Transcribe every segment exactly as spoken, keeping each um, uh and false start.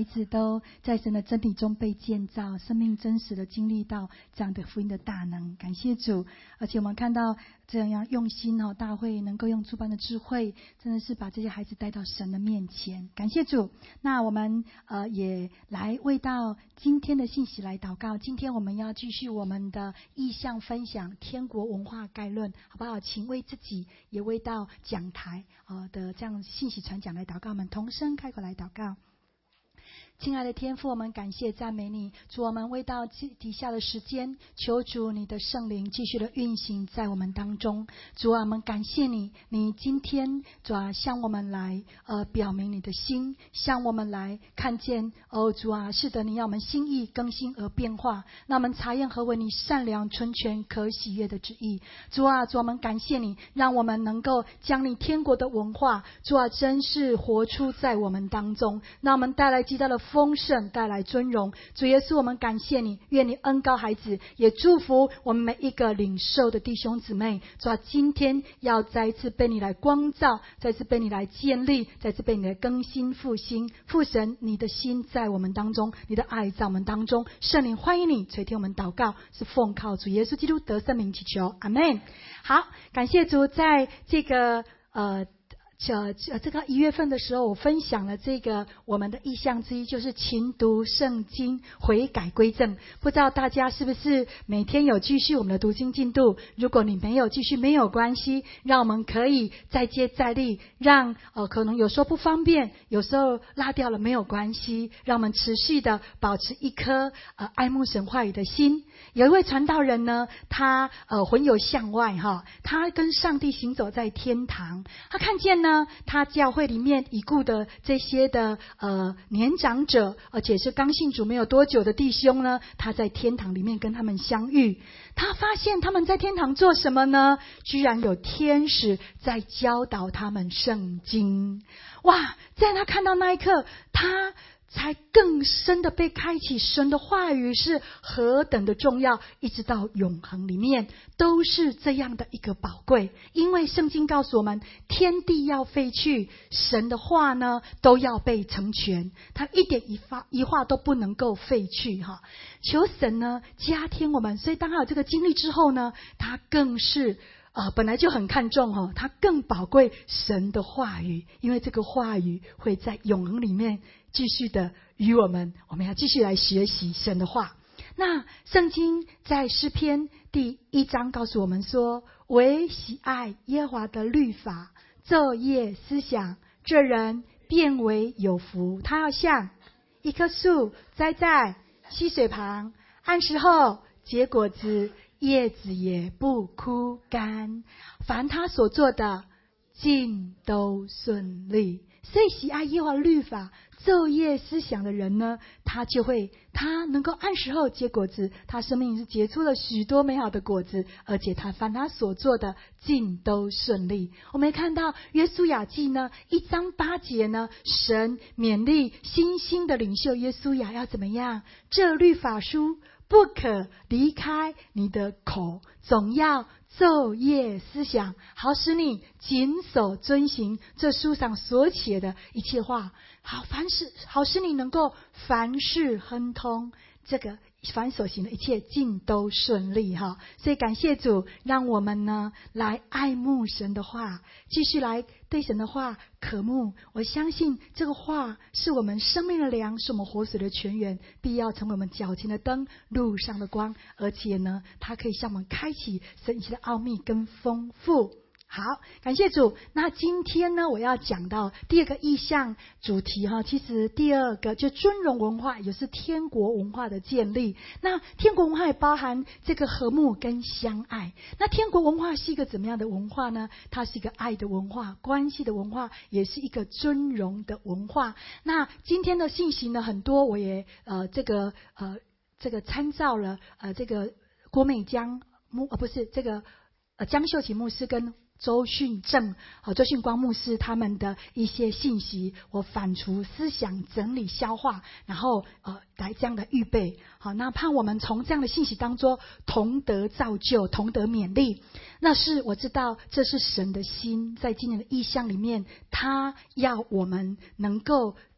孩子都在神的真理中被建造，生命真实的经历到这样的福音的大能。感谢主，而且我们看到这样用心哦，大会能够用诸般的智慧，真的是把这些孩子带到神的面前。感谢主。那我们呃也来为到今天的信息来祷告。今天我们要继续我们的意象分享天国文化概论，好不好？请为自己也为到讲台呃的这样信息传讲来祷告。我们同声开口来祷告。亲爱的天父，我们感谢赞美你，主，我们为到底下的时间，求主你的圣灵继续的运行在我们当中。主啊，我们感谢你，你今天主啊向我们来呃表明你的心，向我们来看见哦，主啊，是的，你要我们心意更新而变化，那我们查验何为你善良纯全可喜悦的旨意。主啊，主，我们感谢你，让我们能够将你天国的文化，主啊，真是活出在我们当中，让我们带来极大的丰盛，带来尊荣。主耶稣，我们感谢你，愿你恩膏孩子，也祝福我们每一个领受的弟兄姊妹。主啊，今天要再一次被你来光照，再次被你来建立，再次被你来更新复兴。父神，你的心在我们当中，你的爱在我们当中。圣灵欢迎你垂听我们祷告，是奉靠主耶稣基督得胜名祈求，阿们。好，感谢主，在这个呃这这个一月份的时候，我分享了这个我们的意向之一，就是勤读圣经，悔改归正。不知道大家是不是每天有继续我们的读经进度？如果你没有继续，没有关系，让我们可以再接再厉，让呃可能有时候不方便，有时候落掉了没有关系，让我们持续的保持一颗呃爱慕神话语的心。有一位传道人呢，他呃魂游向外哈，他跟上帝行走在天堂，他看见呢，他教会里面已故的这些的呃年长者，而且是刚信主没有多久的弟兄呢，他在天堂里面跟他们相遇。他发现他们在天堂做什么呢？居然有天使在教导他们圣经。哇，在他看到那一刻，他才更深的被开启，神的话语是何等的重要，一直到永恒里面都是这样的一个宝贵。因为圣经告诉我们，天地要废去，神的话呢都要被成全，他一点一发一话都不能够废去哈。求神呢加添我们，所以当他有这个经历之后呢，他更是呃，本来就很看重哦，他更宝贵神的话语，因为这个话语会在永恒里面继续的与我们，我们要继续来学习神的话。那圣经在诗篇第一章告诉我们说，唯喜爱耶和华的律法，昼夜思想，这人便为有福。他要像一棵树栽在溪水旁，按时候结果子，叶子也不枯干，凡他所做的尽都顺利。所以喜爱耶和华律法昼夜思想的人呢，他就会他能够按时候结果子，他生命是结出了许多美好的果子，而且他凡他所做的尽都顺利。我们看到约书亚记呢一章八节呢，神勉励新兴的领袖约书亚要怎么样？这律法书不可离开你的口，总要昼夜思想，好使你谨守遵行这书上所写的一切话，好凡事好使你能够凡事亨通，这个凡所行的一切尽都顺利哈。所以感谢主，让我们呢来爱慕神的话，继续来对神的话渴慕。我相信这个话是我们生命的粮，是我们活水的泉源，必要成为我们脚前的灯，路上的光，而且呢它可以向我们开启神奇的奥秘跟丰富。好，感谢主。那今天呢，我要讲到第二个意象主题哈。其实第二个就尊荣文化，也是天国文化的建立。那天国文化也包含这个和睦跟相爱。那天国文化是一个怎么样的文化呢？它是一个爱的文化，关系的文化，也是一个尊荣的文化。那今天的信息呢，很多我也呃这个呃这个参照了呃这个郭美江牧呃不是这个呃江秀琴牧师跟周训正、呃、周训光牧师他们的一些信息，我反刍思想，整理消化，然后呃来这样的预备。好，那盼我们从这样的信息当中同得造就，同得勉励。那是我知道这是神的心，在今年的意象里面，他要我们能够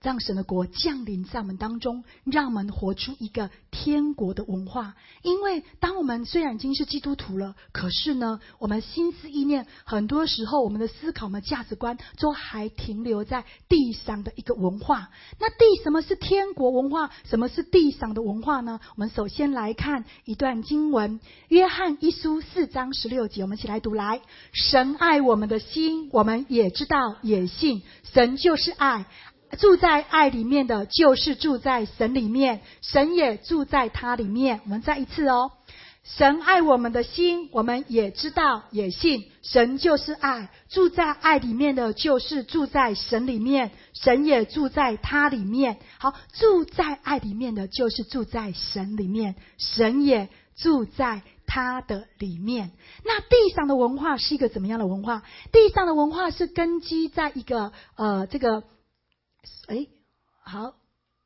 让神的国降临在我们当中，让我们活出一个天国的文化。因为当我们虽然已经是基督徒了，可是呢，我们心思意念很多时候我们的思考，我们的价值观都还停留在地上的一个文化。那地什么是天国文化，什么是地上的文化呢？我们首先来看一段经文，约翰一书四章十六节，我们一起来读来。神爱我们的心，我们也知道也信，神就是爱，住在爱里面的就是住在神里面，神也住在他里面。我们再一次哦，神爱我们的心，我们也知道也信，神就是爱，住在爱里面的就是住在神里面，神也住在他里面。好，住在爱里面的就是住在神里面，神也住在他的里面。那地上的文化是一个怎么样的文化？地上的文化是根基在一个呃这个哎，好，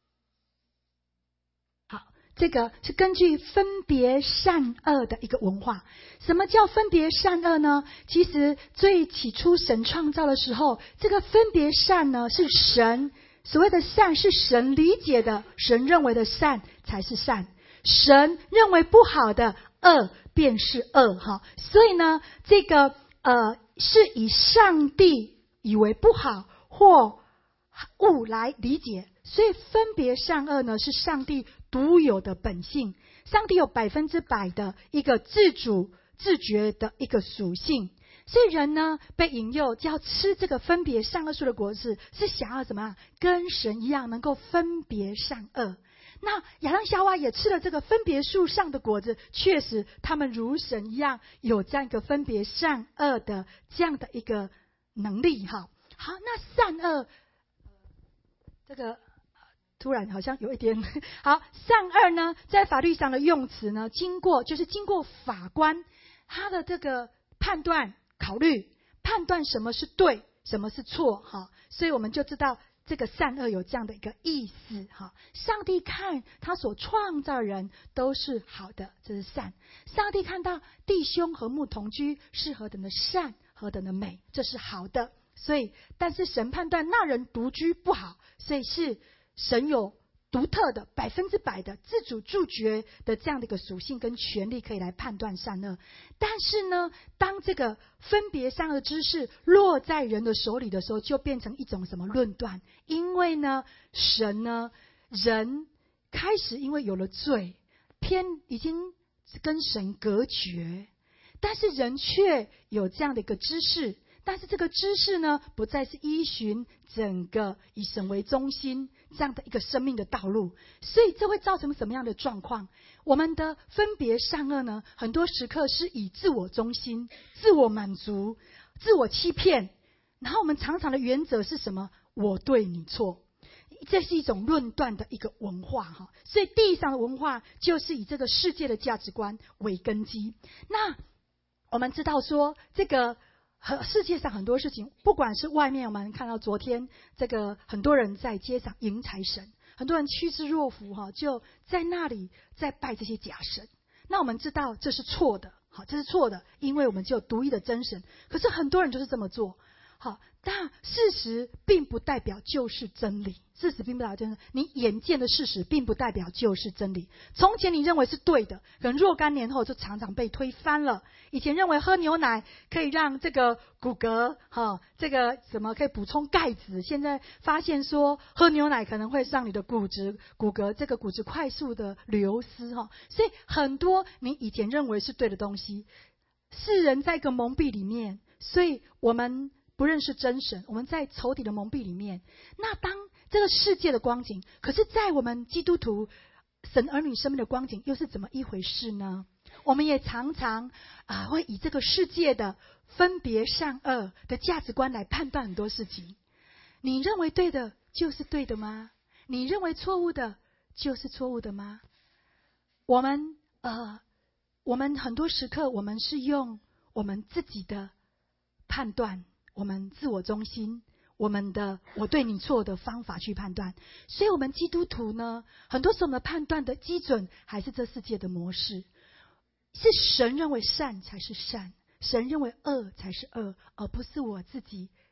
好，这个是根据分别善恶的一个文化。什么叫分别善恶呢？其实最起初神创造的时候，这个分别善呢，是神所谓的善是神理解的，神认为的善才是善，神认为不好的恶便是恶哈。所以呢，这个呃是以上帝以为不好或物来理解，所以分别善恶呢是上帝独有的本性。上帝有百分之百的一个自主自觉的一个属性，所以人呢被引诱就要吃这个分别善恶树的果子，是想要怎么样跟神一样能够分别善恶。那亚当夏娃也吃了这个分别树上的果子，确实他们如神一样有这样一个分别善恶的这样的一个能力哈。好，那善恶这个突然好像有一点好，善恶呢在法律上的用词呢，经过就是经过法官他的这个判断考虑，判断什么是对什么是错哈，所以我们就知道这个善恶有这样的一个意思哈。上帝看他所创造的人都是好的，这是善。上帝看到弟兄和睦同居是何等的善，何等的美，这是好的。所以但是神判断那人独居不好，所以是神有独特的百分之百的自主自觉的这样的一个属性跟权利可以来判断善恶。但是呢，当这个分别善恶知识落在人的手里的时候，就变成一种什么论断。因为呢神呢人开始因为有了罪，偏已经跟神隔绝，但是人却有这样的一个知识，但是这个知识呢，不再是依循整个以神为中心这样的一个生命的道路，所以这会造成什么样的状况？我们的分别善恶呢，很多时刻是以自我中心、自我满足、自我欺骗，然后我们常常的原则是什么？我对你错。这是一种论断的一个文化哈，所以地上的文化就是以这个世界的价值观为根基。那我们知道说这个世界上很多事情，不管是外面我们看到昨天这个很多人在街上迎财神，很多人趋之若鹜哈，就在那里在拜这些假神。那我们知道这是错的，好，这是错的，因为我们就有独一的真神。可是很多人就是这么做，好，但事实并不代表就是真理。事实并不代表真理，你眼见的事实并不代表就是真理。从前你认为是对的，可能若干年后就常常被推翻了。以前认为喝牛奶可以让这个骨骼哈，这个什么可以补充钙质，现在发现说喝牛奶可能会让你的骨质骨骼这个骨质快速的流失哈。所以很多你以前认为是对的东西，世人在一个蒙蔽里面，所以我们不认识真神，我们在仇敌的蒙蔽里面。那当这个世界的光景，可是在我们基督徒神儿女生命的光景又是怎么一回事呢？我们也常常啊、呃、会以这个世界的分别善恶的价值观来判断很多事情。你认为对的就是对的吗？你认为错误的就是错误的吗？我们呃我们很多时刻我们是用我们自己的判断，我们自我中心，我们的我对你错的方法去判断。所以我们基督徒呢，很多时候我们判断的基准还是这世界的模式，是神认为善才是善，神认为恶才是恶，而不是我自己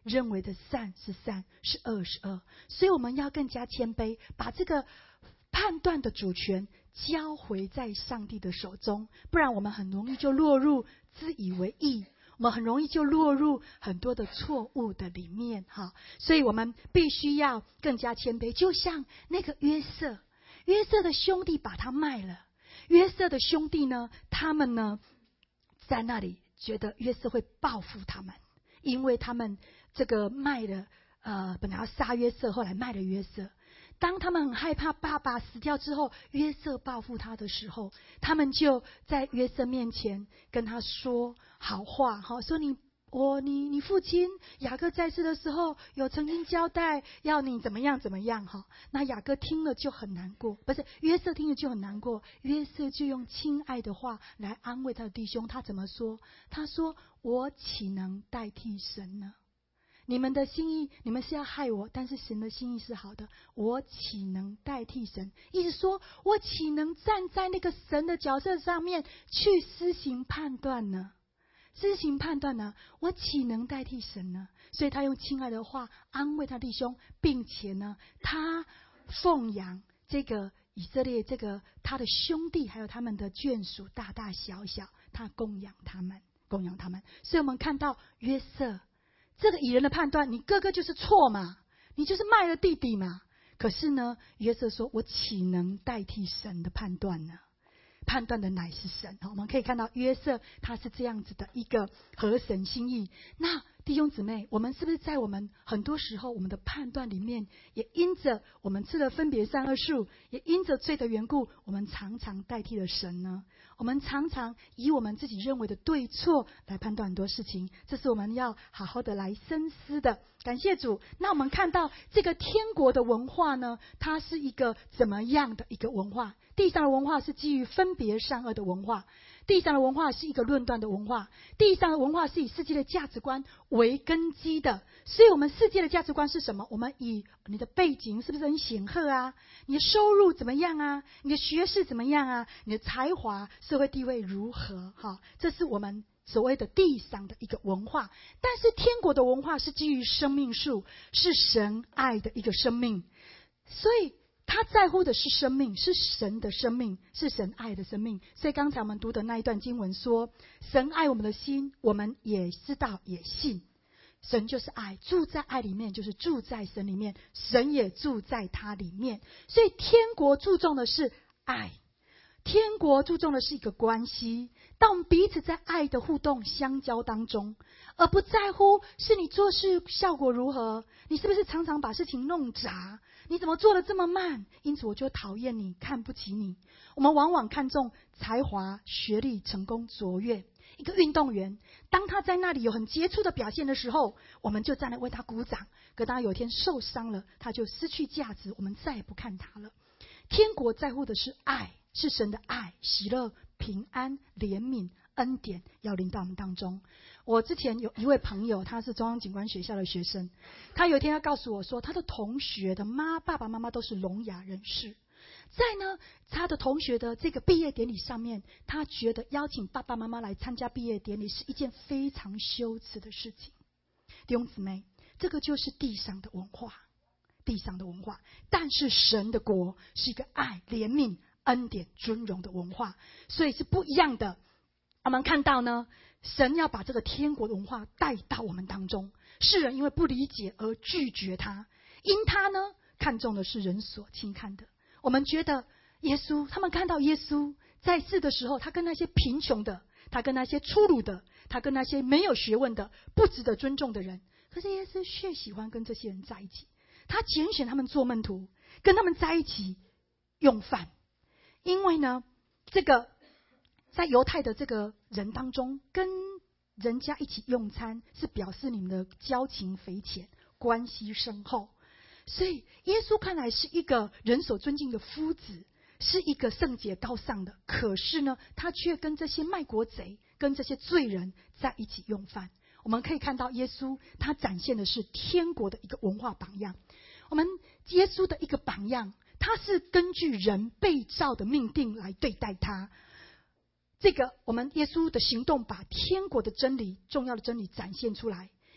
认为的善是善，是恶是恶。所以我们要更加谦卑，把这个判断的主权交回在上帝的手中，不然我们很容易就落入自以为义，我们很容易就落入很多的错误的里面哈。所以我们必须要更加谦卑，就像那个约瑟，约瑟的兄弟把他卖了，约瑟的兄弟呢，他们呢在那里觉得约瑟会报复他们，因为他们这个卖了呃，本来要杀约瑟，后来卖了约瑟。当他们很害怕爸爸死掉之后，约瑟报复他的时候，他们就在约瑟面前跟他说好话，说你我你你父亲雅各在世的时候有曾经交代要你怎么样怎么样哈。那雅各听了就很难过，不是约瑟听了就很难过，约瑟就用亲爱的话来安慰他的弟兄。他怎么说？他说我岂能代替神呢？你们的心意，你们是要害我，但是神的心意是好的，我岂能代替神？意思说我岂能站在那个神的角色上面去施行判断呢？施行判断呢，我岂能代替神呢？所以他用亲爱的话安慰他弟兄，并且呢，他奉养这个以色列这个他的兄弟还有他们的眷属大大小小，他供养他们，供养他们。所以我们看到约瑟这个以人的判断，你哥哥就是错嘛，你就是卖了弟弟嘛。可是呢，约瑟说我岂能代替神的判断呢？判断的乃是神。我们可以看到约瑟他是这样子的一个合神心意。那弟兄姊妹，我们是不是在我们很多时候我们的判断里面，也因着我们吃了分别善恶树，也因着罪的缘故，我们常常代替了神呢？我们常常以我们自己认为的对错来判断很多事情，这是我们要好好的来深思的。感谢主。那我们看到这个天国的文化呢，它是一个怎么样的一个文化？地上的文化是基于分别善恶的文化，地上的文化是一个论断的文化，地上的文化是以世界的价值观为根基的。所以我们世界的价值观是什么？我们以你的背景是不是很显赫啊？你的收入怎么样啊？你的学识怎么样啊？你的才华、社会地位如何？哈，这是我们所谓的地上的一个文化。但是天国的文化是基于生命树，是神爱的一个生命，所以他在乎的是生命，是神的生命，是神爱的生命。所以刚才我们读的那一段经文说，神爱我们的心，我们也知道也信。神就是爱，住在爱里面就是住在神里面，神也住在他里面。所以天国注重的是爱，天国注重的是一个关系，当我们彼此在爱的互动相交当中，而不在乎是你做事效果如何，你是不是常常把事情弄砸，你怎么做得这么慢，因此我就讨厌你，看不起你。我们往往看重才华、学历、成功、卓越。一个运动员，当他在那里有很杰出的表现的时候，我们就站来为他鼓掌。可当他有一天受伤了，他就失去价值，我们再也不看他了。天国在乎的是爱，是神的爱、喜乐、平安、怜悯、恩典要临到我们当中。我之前有一位朋友，他是中央警官学校的学生，他有一天要告诉我说，他的同学的妈爸爸妈妈都是聋哑人士。在呢，他的同学的这个毕业典礼上面，他觉得邀请爸爸妈妈来参加毕业典礼是一件非常羞耻的事情。弟兄姊妹，这个就是地上的文化，地上的文化。但是神的国是一个爱、怜悯、恩典、尊荣的文化，所以是不一样的。我们看到呢，神要把这个天国的文化带到我们当中，世人因为不理解而拒绝他，因他呢看重的是人所轻看的。我们觉得耶稣，他们看到耶稣在世的时候，他跟那些贫穷的，他跟那些粗鲁的，他跟那些没有学问的，不值得尊重的人，可是耶稣却喜欢跟这些人在一起。他拣选他们做门徒，跟他们在一起用饭。因为呢，这个在犹太的这个人当中，跟人家一起用餐是表示你们的交情匪浅，关系深厚。所以耶稣看来是一个人所尊敬的夫子，是一个圣洁高尚的，可是呢，他却跟这些卖国贼、跟这些罪人在一起用饭。我们可以看到耶稣他展现的是天国的一个文化榜样。我们耶稣的一个榜样，他是根据人被造的命定来对待他。这个我们耶稣的行动把天国的真理、重要的真理展现出来。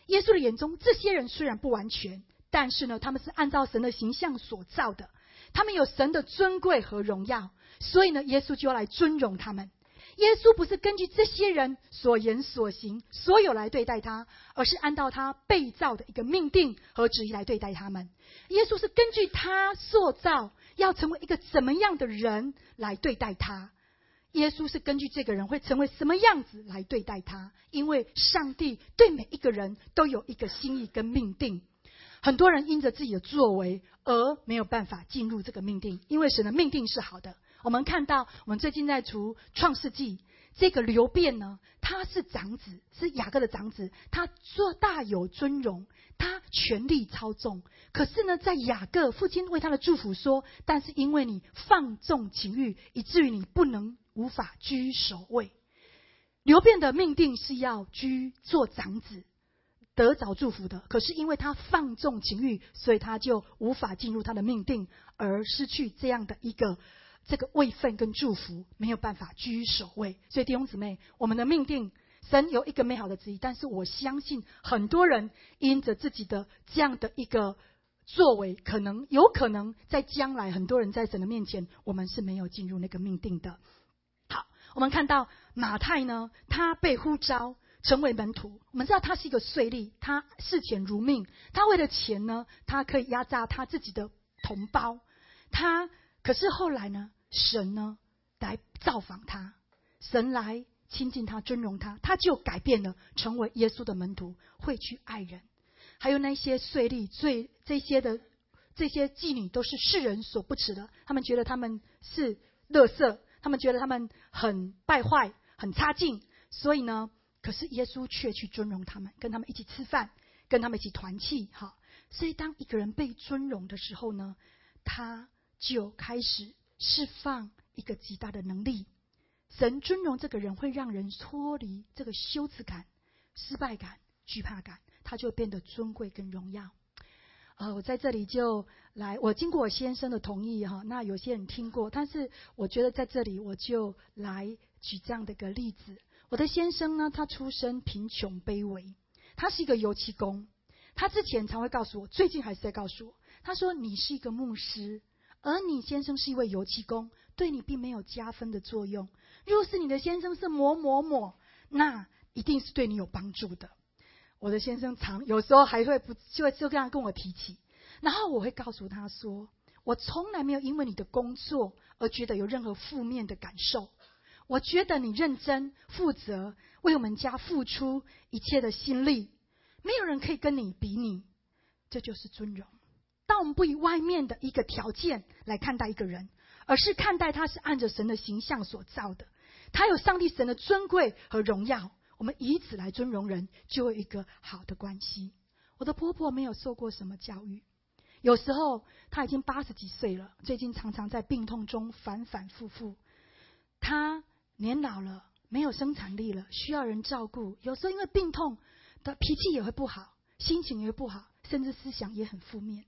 耶稣的眼中，这些人虽然不完全，但是呢，他们是按照神的形象所造的，他们有神的尊贵和荣耀，所以呢，耶稣就要来尊荣他们。耶稣不是根据这些人所言所行所有来对待他，而是按照他被造的一个命定和旨意来对待他们。耶稣是根据他塑造要成为一个怎么样的人来对待他，耶稣是根据这个人会成为什么样子来对待他，因为上帝对每一个人都有一个心意跟命定。很多人因着自己的作为而没有办法进入这个命定，因为神的命定是好的。我们看到我们最近在读创世纪，这个流便呢，他是长子，是雅各的长子，他做大有尊荣，他权力操纵。可是呢，在雅各父亲为他的祝福说，但是因为你放纵情欲，以至于你不能无法居首位。流便的命定是要居做长子，得着祝福的，可是因为他放纵情欲，所以他就无法进入他的命定，而失去这样的一个这个位分跟祝福，没有办法居首位。所以弟兄姊妹，我们的命定，神有一个美好的旨意，但是我相信很多人因着自己的这样的一个作为，可能有可能在将来很多人在神的面前，我们是没有进入那个命定的。好，我们看到马太呢，他被呼召成为门徒。我们知道他是一个税吏，他视钱如命，他为了钱呢，他可以压榨他自己的同胞。他可是后来呢，神呢来造访他，神来亲近他，尊荣他，他就改变了，成为耶稣的门徒，会去爱人。还有那些税吏，最这些的这些妓女都是世人所不耻的，他们觉得他们是垃圾，他们觉得他们很败坏，很差劲，所以呢，可是耶稣却去尊荣他们，跟他们一起吃饭，跟他们一起团契。哈，所以当一个人被尊荣的时候呢，他就开始释放一个极大的能力。神尊荣这个人，会让人脱离这个羞耻感、失败感、惧怕感，他就变得尊贵跟荣耀。呃，我在这里就来，我经过我先生的同意哈，那有些人听过，但是我觉得在这里我就来举这样的一个例子。我的先生呢，他出身贫穷卑微，他是一个油漆工。他之前常会告诉我，最近还是在告诉我，他说你是一个牧师，而你先生是一位油漆工，对你并没有加分的作用。若是你的先生是某某某，那一定是对你有帮助的。我的先生常有时候还会不就会就这样跟我提起，然后我会告诉他说，我从来没有因为你的工作而觉得有任何负面的感受。我觉得你认真负责，为我们家付出一切的心力，没有人可以跟你比拟，这就是尊荣。当我们不以外面的一个条件来看待一个人，而是看待他是按着神的形象所造的，他有上帝神的尊贵和荣耀，我们以此来尊荣人，就有一个好的关系。我的婆婆没有受过什么教育，有时候她已经八十几岁了，最近常常在病痛中反反复复。她年老了，没有生产力了，需要人照顾，有时候因为病痛的脾气也会不好，心情也会不好，甚至思想也很负面。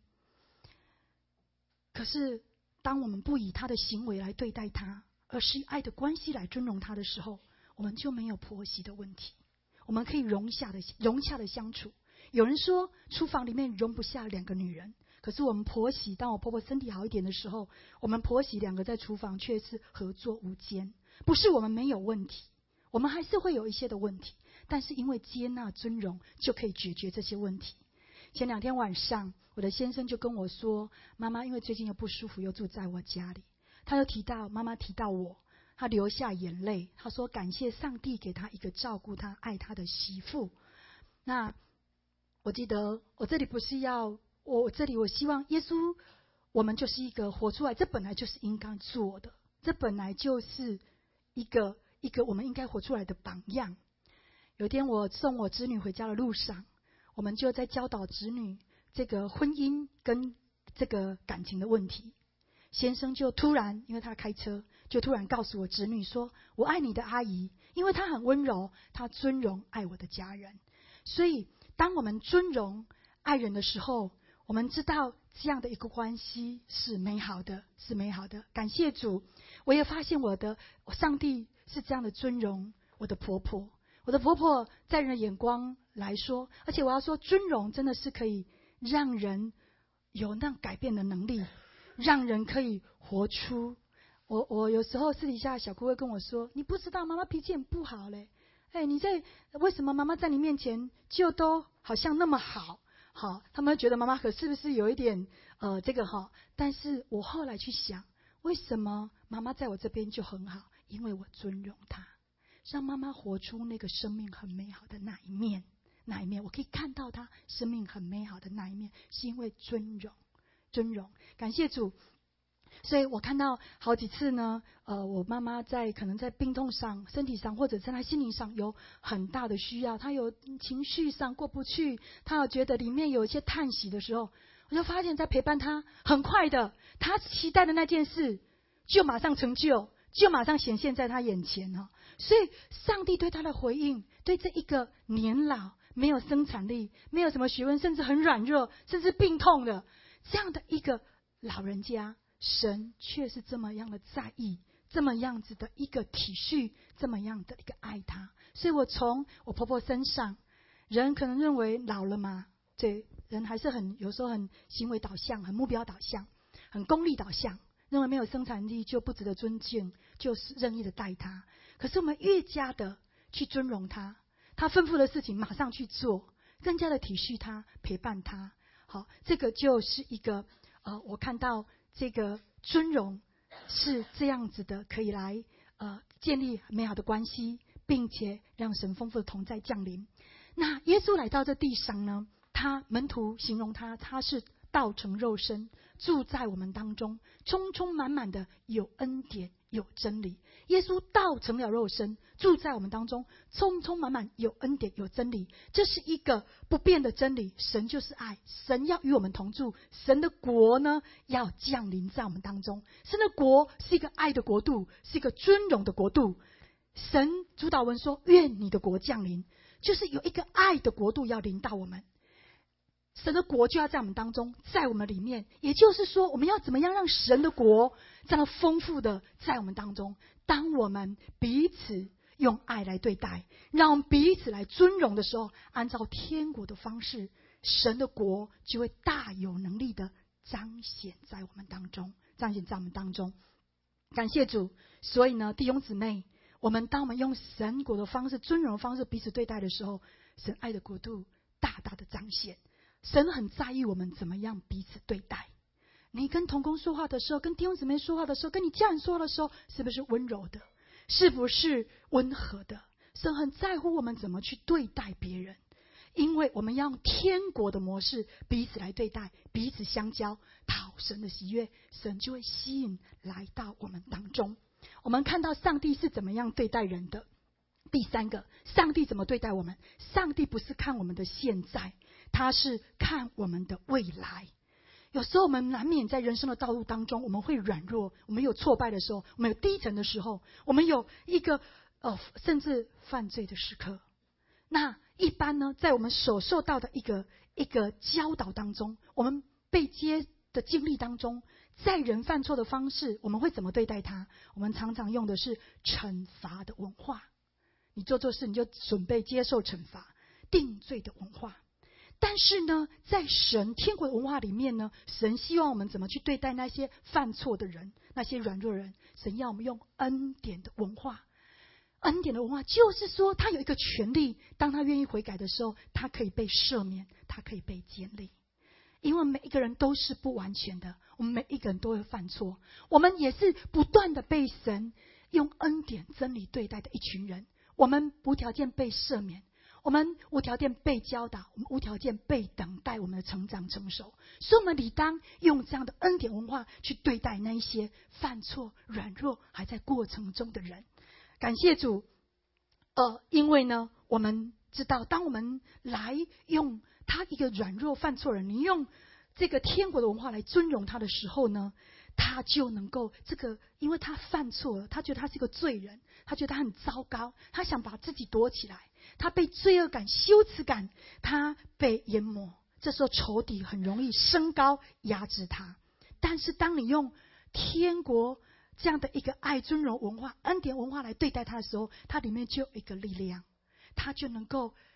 可是当我们不以她的行为来对待她，而是以爱的关系来尊荣她的时候，我们就没有婆媳的问题，我们可以融洽的融洽的相处。有人说厨房里面容不下两个女人，可是我们婆媳，当我婆婆身体好一点的时候，我们婆媳两个在厨房却是合作无间。不是我们没有问题，我们还是会有一些的问题，但是因为接纳尊荣就可以解决这些问题。前两天晚上，我的先生就跟我说，妈妈因为最近又不舒服，又住在我家里，他就提到妈妈提到我，他流下眼泪，他说感谢上帝给他一个照顾他爱他的媳妇。那我记得我这里不是要我这里我希望耶稣，我们就是一个活出来，这本来就是应该做的，这本来就是一个一个我们应该活出来的榜样。有一天我送我侄女回家的路上，我们就在教导侄女这个婚姻跟这个感情的问题。先生就突然，因为他开车，就突然告诉我侄女说，我爱你的阿姨，因为她很温柔，她尊荣爱我的家人。所以当我们尊荣爱人的时候，我们知道这样的一个关系是美好的，是美好的。感谢主，我也发现我的上帝是这样的尊荣我的婆婆。我的婆婆在人的眼光来说，而且我要说，尊荣真的是可以让人有那改变的能力，让人可以活出。我我有时候私底下小姑会跟我说：“你不知道妈妈脾气很不好嘞，哎，你在为什么妈妈在你面前就都好像那么好？好，他们会觉得妈妈可是不是有一点呃这个哈？但是我后来去想，为什么妈妈在我这边就很好？因为我尊荣她，让妈妈活出那个生命很美好的那一面。那一面，我可以看到她生命很美好的那一面，是因为尊荣，尊荣。感谢主。”所以我看到好几次呢，呃，我妈妈在可能在病痛上、身体上，或者在她心灵上有很大的需要，她有情绪上过不去，她有觉得里面有一些叹息的时候，我就发现，在陪伴她，很快的，她期待的那件事就马上成就，就马上显现在她眼前哦。所以，上帝对她的回应，对这一个年老、没有生产力、没有什么学问，甚至很软弱，甚至病痛的这样的一个老人家。神却是这么样的在意，这么样子的一个体恤，这么样的一个爱他。所以我从我婆婆身上，人可能认为老了嘛，对，人还是很有时候很行为导向，很目标导向，很功利导向，认为没有生产力就不值得尊敬，就是任意的待他。可是我们越加的去尊荣他，他吩咐的事情马上去做，更加的体恤他，陪伴他。好，这个就是一个呃，我看到。这个尊荣是这样子的，可以来呃建立美好的关系，并且让神丰富的同在降临。那耶稣来到这地上呢，他门徒形容他，他是道成肉身，住在我们当中，充充满满的有恩典有真理。耶稣道成了肉身，住在我们当中，充充满满有恩典有真理。这是一个不变的真理，神就是爱，神要与我们同住，神的国呢要降临在我们当中。神的国是一个爱的国度，是一个尊荣的国度。神主导文说，愿你的国降临，就是有一个爱的国度要临到我们。神的国就要在我们当中，在我们里面。也就是说，我们要怎么样让神的国这样丰富的在我们当中？当我们彼此用爱来对待，让我们彼此来尊荣的时候，按照天国的方式，神的国就会大有能力的彰显在我们当中，彰显在我们当中。感谢主。所以呢，弟兄姊妹，我们当我们用神国的方式、尊荣的方式彼此对待的时候，神爱的国度大大的彰显。神很在意我们怎么样彼此对待。你跟同工说话的时候，跟弟兄姊妹说话的时候，跟你家人说话的时候，是不是温柔的？是不是温和的？神很在乎我们怎么去对待别人，因为我们要用天国的模式彼此来对待，彼此相交，讨神的喜悦，神就会吸引来到我们当中。我们看到上帝是怎么样对待人的。第三个，上帝怎么对待我们？上帝不是看我们的现在，他是看我们的未来。有时候我们难免在人生的道路当中，我们会软弱，我们有挫败的时候，我们有低沉的时候，我们有一个呃甚至犯罪的时刻。那一般呢，在我们所受到的一个一个教导当中，我们被接的经历当中，在人犯错的方式，我们会怎么对待他？我们常常用的是惩罚的文化。你做错事，你就准备接受惩罚，定罪的文化。但是呢，在神天国的文化里面呢，神希望我们怎么去对待那些犯错的人，那些软弱人。神要我们用恩典的文化。恩典的文化就是说，他有一个权利，当他愿意悔改的时候，他可以被赦免，他可以被建立。因为每一个人都是不完全的，我们每一个人都会犯错，我们也是不断的被神用恩典真理对待的一群人。我们无条件被赦免，我们无条件被教导，我们无条件被等待我们的成长成熟。所以我们理当用这样的恩典文化去对待那一些犯错、软弱还在过程中的人。感谢主，呃，因为呢，我们知道，当我们来用他一个软弱犯错人，你用这个天国的文化来尊荣他的时候呢，他就能够这个，因为他犯错了，他觉得他是个罪人，他觉得他很糟糕，他想把自己躲起来，他被罪恶感、羞耻感，他被淹没。这时候仇敌很容易升高压制他。但是当你用天国这样的一个爱、尊荣文化、恩典文化来对待他的时候，他里面就有一个力量，他就能够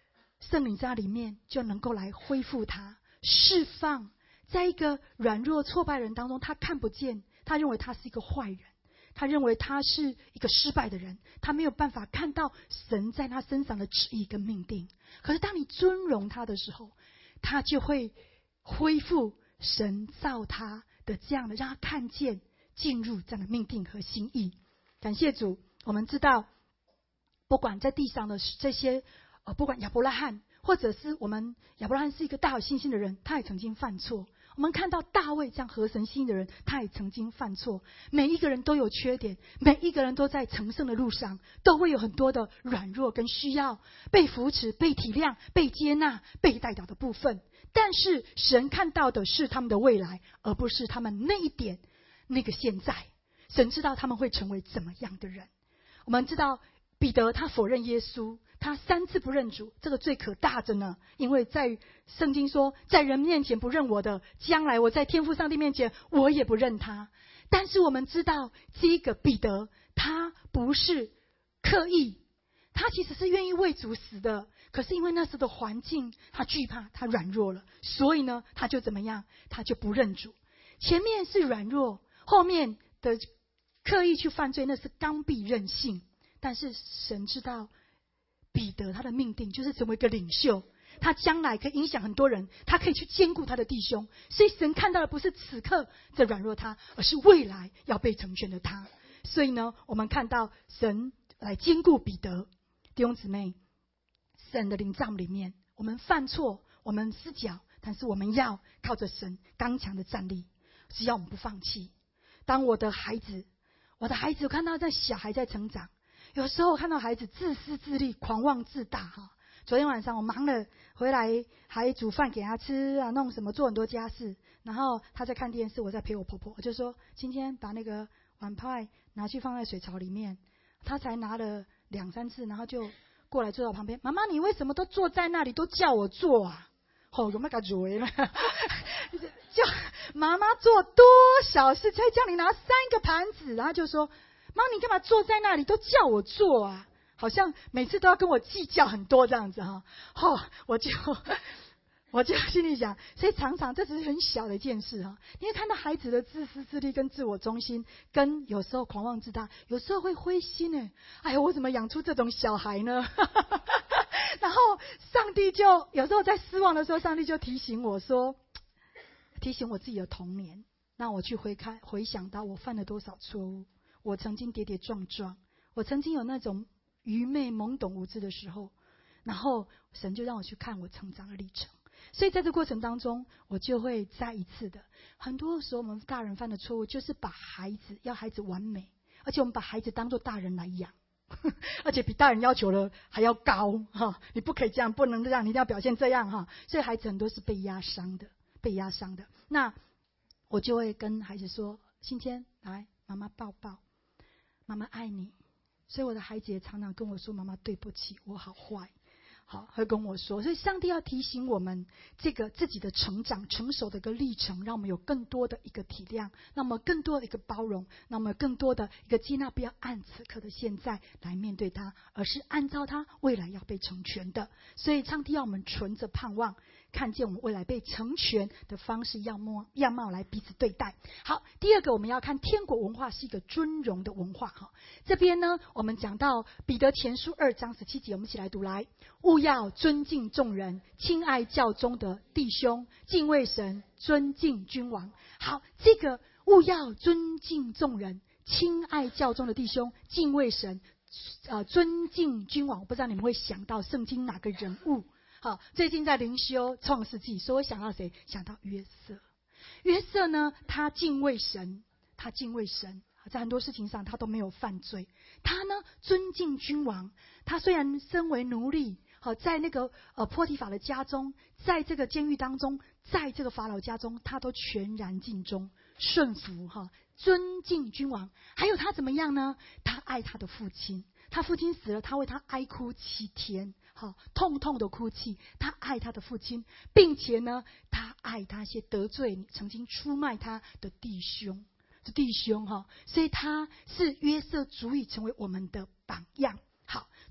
圣灵在他里面就能够来恢复他，释放。在一个软弱挫败人当中，他看不见，他认为他是一个坏人，他认为他是一个失败的人，他没有办法看到神在他身上的旨意跟命定。可是当你尊荣他的时候，他就会恢复神造他的这样的，让他看见进入这样的命定和心意。感谢主，我们知道不管在地上的这些呃，不管亚伯拉罕，或者是我们亚伯拉罕是一个大有信心的人，他也曾经犯错。我们看到大卫这样合神心意的人，他也曾经犯错。每一个人都有缺点，每一个人都在成圣的路上，都会有很多的软弱跟需要被扶持、被体谅、被接纳、被带导的部分。但是神看到的是他们的未来，而不是他们那一点那个现在。神知道他们会成为怎么样的人。我们知道彼得他否认耶稣，他三次不认主，这个罪可大着呢。因为在圣经说，在人面前不认我的，将来我在天父上帝面前我也不认他。但是我们知道这个彼得他不是刻意，他其实是愿意为主死的，可是因为那时的环境，他惧怕，他软弱了，所以呢他就怎么样，他就不认主。前面是软弱，后面的刻意去犯罪，那是刚愎任性。但是神知道彼得他的命定就是成为一个领袖，他将来可以影响很多人，他可以去兼顾他的弟兄。所以神看到的不是此刻在软弱他，而是未来要被成全的他。所以呢，我们看到神来兼顾彼得。弟兄姊妹，神的灵在我们里面，我们犯错，我们失脚，但是我们要靠着神刚强的站立，只要我们不放弃。当我的孩子我的孩子我看到在小孩在成长，有时候看到孩子自私自利、狂妄自大哈。昨天晚上我忙了回来，还煮饭给他吃啊，弄什么做很多家事，然后他在看电视，我在陪我婆婆。我就说今天把那个碗筷拿去放在水槽里面，他才拿了两三次，然后就过来坐到旁边。妈妈，你为什么都坐在那里，都叫我坐啊？哦，有没有搞主意了？就妈妈做多少事才叫你拿三个盘子，然后就说妈，你干嘛坐在那里都叫我坐啊？好像每次都要跟我计较很多这样子哈。哦，我就我就心里想，所以常常这只是很小的一件事哈。你会看到孩子的自私自利跟自我中心，跟有时候狂妄自大，有时候会灰心呢。哎呀，我怎么养出这种小孩呢？然后上帝就有时候在失望的时候，上帝就提醒我说，提醒我自己的童年，让我去回看回想到我犯了多少错误。我曾经跌跌撞撞，我曾经有那种愚昧懵懂无知的时候，然后神就让我去看我成长的历程。所以在这过程当中，我就会再一次的，很多时候我们大人犯的错误就是把孩子要孩子完美，而且我们把孩子当作大人来养，而且比大人要求的还要高哈，你不可以这样，不能这样，你一定要表现这样哈。所以孩子很多是被压伤的，被压伤的。那我就会跟孩子说：今天来，妈妈抱抱，妈妈爱你。所以我的孩子也常常跟我说：妈妈对不起，我好坏。好，会跟我说。所以上帝要提醒我们这个自己的成长成熟的一个历程，让我们有更多的一个体谅，让我们更多的一个包容，让我们更多的一个接纳，不要按此刻的现在来面对他，而是按照他未来要被成全的。所以上帝要我们存着盼望，看见我们未来被成全的方式样貌样貌来彼此对待。好，第二个我们要看天国文化是一个尊荣的文化哈。这边呢，我们讲到彼得前书二章十七节，我们一起来读来：务要尊敬众人，亲爱教中的弟兄，敬畏神，尊敬君王。好，这个务要尊敬众人，亲爱教中的弟兄，敬畏神，呃，尊敬君王。我不知道你们会想到圣经哪个人物？好，最近在灵修创世纪，所以我想到谁？想到约瑟。约瑟呢，他敬畏神，他敬畏神，在很多事情上他都没有犯罪。他呢，尊敬君王。他虽然身为奴隶，好，在那个呃波提法的家中，在这个监狱当中，在这个法老家中，他都全然尽忠顺服哈，尊敬君王。还有他怎么样呢？他爱他的父亲，他父亲死了，他为他哀哭七天，好，痛痛的哭泣。他爱他的父亲，并且呢，他爱他那些得罪、曾经出卖他的弟兄，这弟兄哈，所以他是约瑟足以成为我们的榜样。好，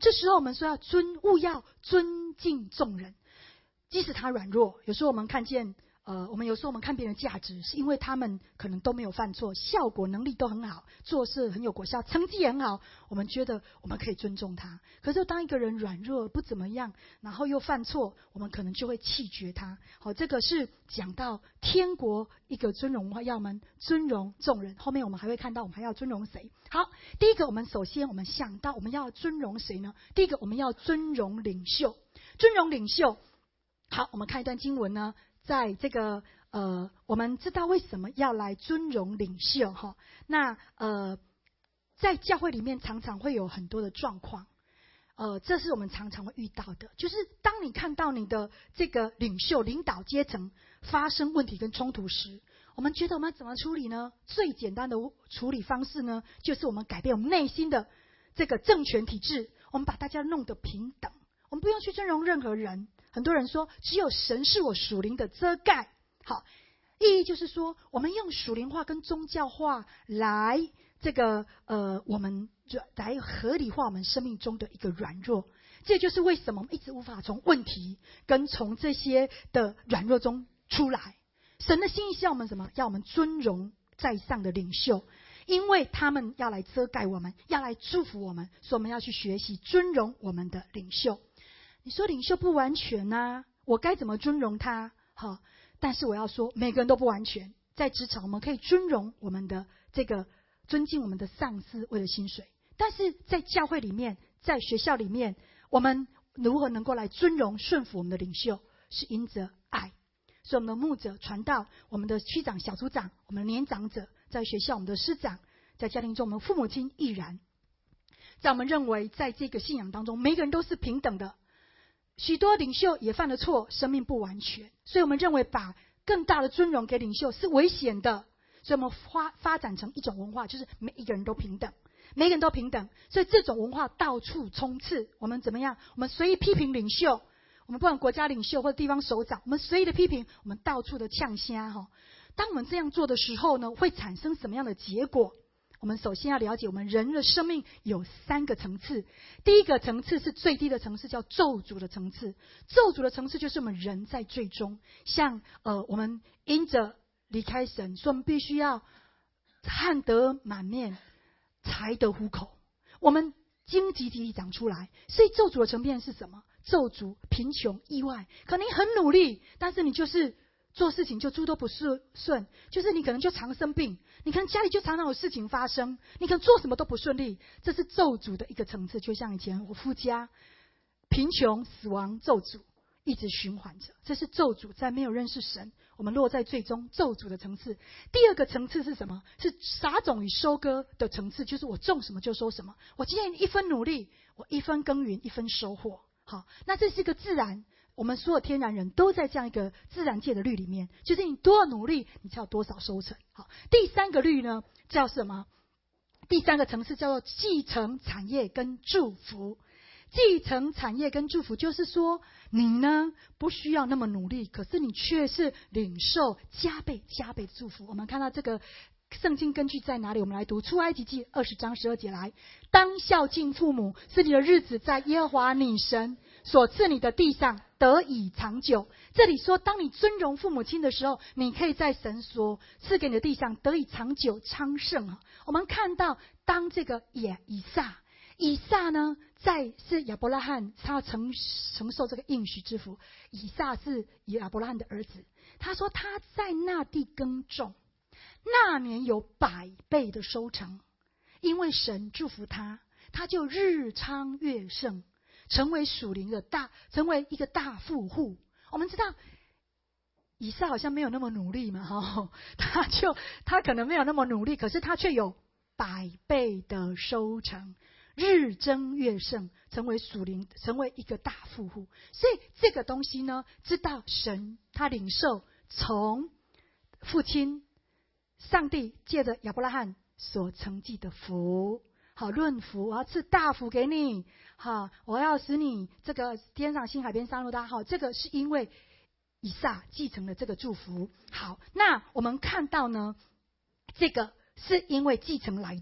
这时候我们说要尊务要尊敬众人，即使他软弱。有时候我们看见呃，我们有时候我们看别人的价值，是因为他们可能都没有犯错，效果能力都很好，做事很有果效，成绩也很好，我们觉得我们可以尊重他。可是当一个人软弱不怎么样，然后又犯错，我们可能就会弃绝他。好，这个是讲到天国一个尊荣文化，要我们尊荣众人。后面我们还会看到我们还要尊荣谁。好，第一个我们首先我们想到我们要尊荣谁呢？第一个我们要尊荣领袖，尊荣领袖。好，我们看一段经文呢，在这个呃，我们知道为什么要来尊荣领袖哈。那呃，在教会里面常常会有很多的状况，呃，这是我们常常会遇到的，就是当你看到你的这个领袖、领导阶层发生问题跟冲突时，我们觉得我们要怎么处理呢？最简单的处理方式呢，就是我们改变我们内心的这个政权体制，我们把大家弄得平等，我们不用去尊荣任何人。很多人说只有神是我属灵的遮盖，好，意义就是说我们用属灵化跟宗教化来这个呃，我们来合理化我们生命中的一个软弱。这就是为什么我们一直无法从问题跟从这些的软弱中出来。神的心意是要我们什么？要我们尊荣在上的领袖，因为他们要来遮盖我们，要来祝福我们，所以我们要去学习尊荣我们的领袖。你说领袖不完全啊，我该怎么尊荣他？好，但是我要说，每个人都不完全。在职场，我们可以尊荣我们的这个尊敬我们的上司为了薪水，但是在教会里面，在学校里面，我们如何能够来尊荣顺服我们的领袖？是因着爱。所以我们的牧者、传道、我们的区长、小组长、我们的年长者，在学校我们的师长，在家庭中我们父母亲亦然。在我们认为，在这个信仰当中，每个人都是平等的。许多领袖也犯了错，生命不完全，所以我们认为把更大的尊荣给领袖是危险的。所以我们发发展成一种文化，就是每一个人都平等，每个人都平等。所以这种文化到处充斥。我们怎么样？我们随意批评领袖，我们不管国家领袖或者地方首长，我们随意的批评，我们到处的呛虾哈。当我们这样做的时候呢，会产生什么样的结果？我们首先要了解，我们人的生命有三个层次。第一个层次是最低的层次，叫咒诅的层次。咒诅的层次就是我们人在最终，像呃，我们因着离开神，所以我们必须要汗得满面，才得糊口。我们荆棘地长出来，所以咒诅的层面是什么？咒诅、贫穷、意外。可能你很努力，但是你就是做事情就诸多不顺，就是你可能就常生病，你可能家里就常常有事情发生，你可能做什么都不顺利，这是咒诅的一个层次。就像以前我夫家贫穷、死亡、咒诅一直循环着，这是咒诅，在没有认识神，我们落在最终咒诅的层次。第二个层次是什么？是撒种与收割的层次，就是我种什么就收什么，我今天一分努力，我一分耕耘一分收获。好，那这是一个自然，我们所有天然人都在这样一个自然界的律里面，就是你多少努力，你才有多少收成。好，第三个律呢，叫什么？第三个层次叫做继承产业跟祝福。继承产业跟祝福，就是说你呢不需要那么努力，可是你却是领受加倍加倍的祝福。我们看到这个圣经根据在哪里？我们来读出埃及记二十章十二节来，当孝敬父母，使你的日子在耶和华你神所赐你的地上得以长久。这里说，当你尊荣父母亲的时候，你可以在神所赐给你的地上得以长久昌盛。我们看到，当这个也以撒，以撒呢，在是亚伯拉罕，他要承承受这个应许之福。以撒是亚伯拉罕的儿子，他说他在那地耕种，那年有百倍的收成，因为神祝福他，他就日昌月盛，成为属灵的大，成为一个大富户。我们知道以撒好像没有那么努力嘛，哈，他就他可能没有那么努力，可是他却有百倍的收成，日增月盛，成为属灵，成为一个大富户。所以这个东西呢，知道神他领受从父亲上帝借着亚伯拉罕所承继的福。好，论福，我要赐大福给你。好，我要使你这个天上星海边山路大。好，这个是因为以撒继承了这个祝福。好，那我们看到呢，这个是因为继承来的，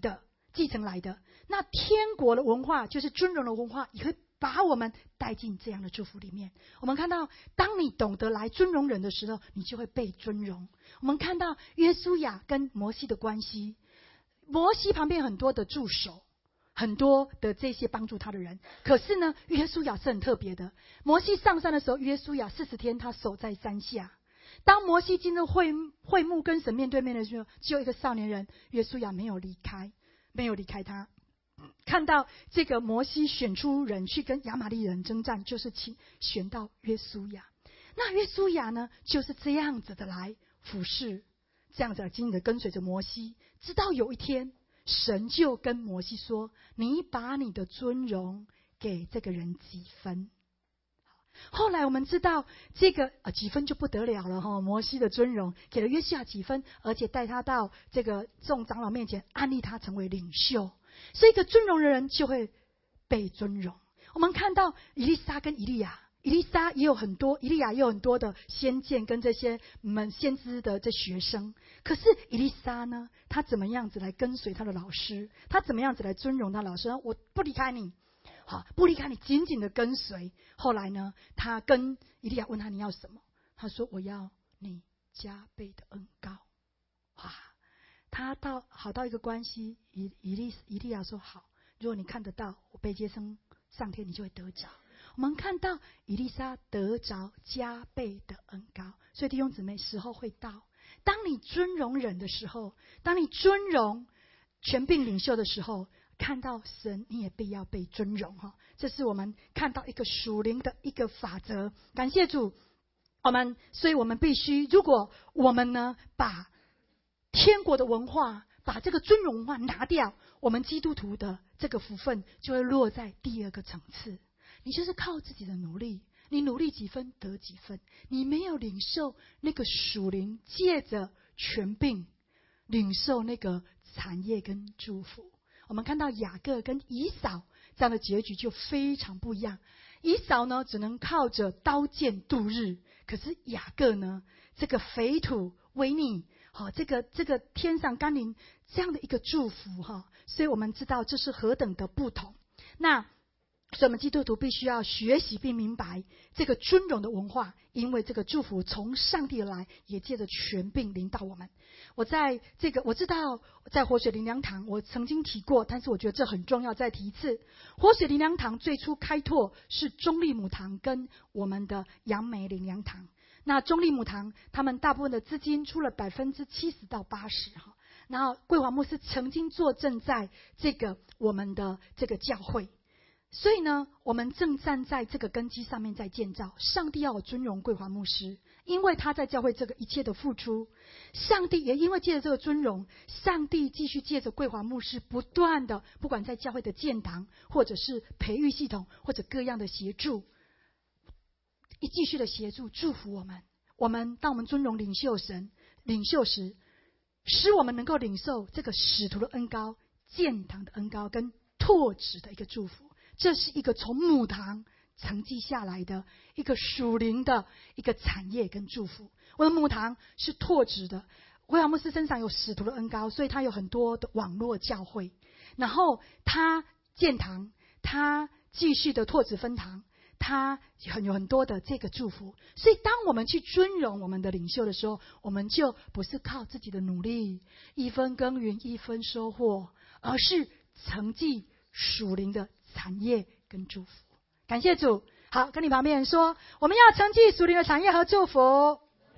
继承来的。那天国的文化就是尊荣的文化，也会把我们带进这样的祝福里面。我们看到，当你懂得来尊荣人的时候，你就会被尊荣。我们看到约书亚跟摩西的关系，摩西旁边很多的助手，很多的这些帮助他的人，可是呢，约书亚是很特别的。摩西上山的时候，约书亚四十天他守在山下。当摩西进入会会幕跟神面对面的时候，只有一个少年人约书亚没有离开，没有离开他。看到这个摩西选出人去跟亚玛力人征战，就是选到约书亚。那约书亚呢，就是这样子的来服侍，这样子的紧紧的跟随着摩西，直到有一天，神就跟摩西说：“你把你的尊荣给这个人几分。”后来我们知道这个呃几分就不得了了哈，摩西的尊荣给了约书亚几分，而且带他到这个众长老面前，安立他成为领袖。所以一个尊荣的人就会被尊荣。我们看到以利沙跟以利亚，以利沙也有很多，以利亚也有很多的先见跟这些们先知的这学生。可是以利沙呢，他怎么样子来跟随他的老师？他怎么样子来尊荣他老师？我不离开你。好，不离开你，紧紧的跟随。后来呢，他跟以利亚问他你要什么？他说我要你加倍的恩膏。哇，他到好到一个关系，以以利以利亚说好，如果你看得到我被接升上天，你就会得着。我们看到以利沙得着加倍的恩膏。所以弟兄姊妹，时候会到，当你尊荣人的时候，当你尊荣权柄领袖的时候，看到神，你也必要被尊荣哈。这是我们看到一个属灵的一个法则。感谢主，我们，所以我们必须，如果我们呢把天国的文化，把这个尊荣文化拿掉，我们基督徒的这个福分就会落在第二个层次。你就是靠自己的努力，你努力几分得几分，你没有领受那个属灵，借着权柄领受那个产业跟祝福。我们看到雅各跟以扫这样的结局就非常不一样。以扫呢，只能靠着刀剑度日，可是雅各呢，这个肥土为泥，好，这个这个天上甘霖这样的一个祝福哈。所以我们知道这是何等的不同。那所以我们基督徒必须要学习并明白这个尊荣的文化，因为这个祝福从上帝而来，也借着权柄领导我们。我在这个我知道在活水灵粮堂我曾经提过，但是我觉得这很重要，再提一次。活水灵粮堂最初开拓是中立母堂跟我们的杨梅灵粮堂。那中立母堂他们大部分的资金出了百分之七十到八十哈。然后桂华牧师曾经坐镇在这个我们的这个教会。所以呢，我们正站在这个根基上面在建造。上帝要我尊荣桂华牧师，因为他在教会这个一切的付出。上帝也因为借着这个尊荣，上帝继续借着桂华牧师不断的，不管在教会的建堂，或者是培育系统，或者各样的协助，一继续的协助祝福我们。我们当我们尊荣领袖神领袖时，使我们能够领受这个使徒的恩膏、建堂的恩膏跟拓殖的一个祝福。这是一个从母堂承继下来的一个属灵的一个产业跟祝福。我的母堂是拓殖的，桂华牧师身上有使徒的恩膏，所以他有很多的网络教会，然后他建堂，他继续的拓殖分堂，他很有很多的这个祝福。所以当我们去尊荣我们的领袖的时候，我们就不是靠自己的努力一分耕耘一分收获，而是承继属灵的产业跟祝福。感谢主。好，跟你旁边人说，我们要承继属灵的产业和祝福。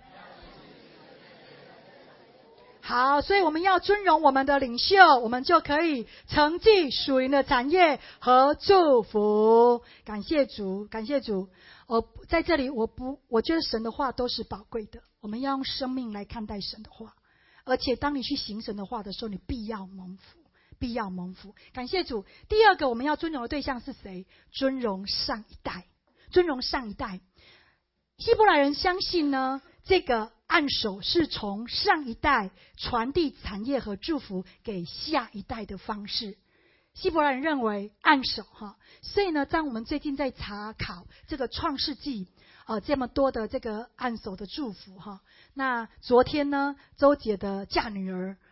好，所以我们要尊荣我们的领袖，我们就可以承继属灵的产业和祝福。感谢主，感谢主。我在这里，我不，我觉得神的话都是宝贵的，我们要用生命来看待神的话，而且当你去行神的话的时候，你必要蒙福。必要蒙福。感谢主。第二个我们要尊荣的对象是谁？尊荣上一代。尊荣上一代。希伯来人相信呢，这个按手是从上一代传递产业和祝福给下一代的方式。希伯来人认为按手哈，所以呢，当我们最近在查考这个创世纪呃，这么多的这个按手的祝福哈，那昨天呢，周姐的嫁女儿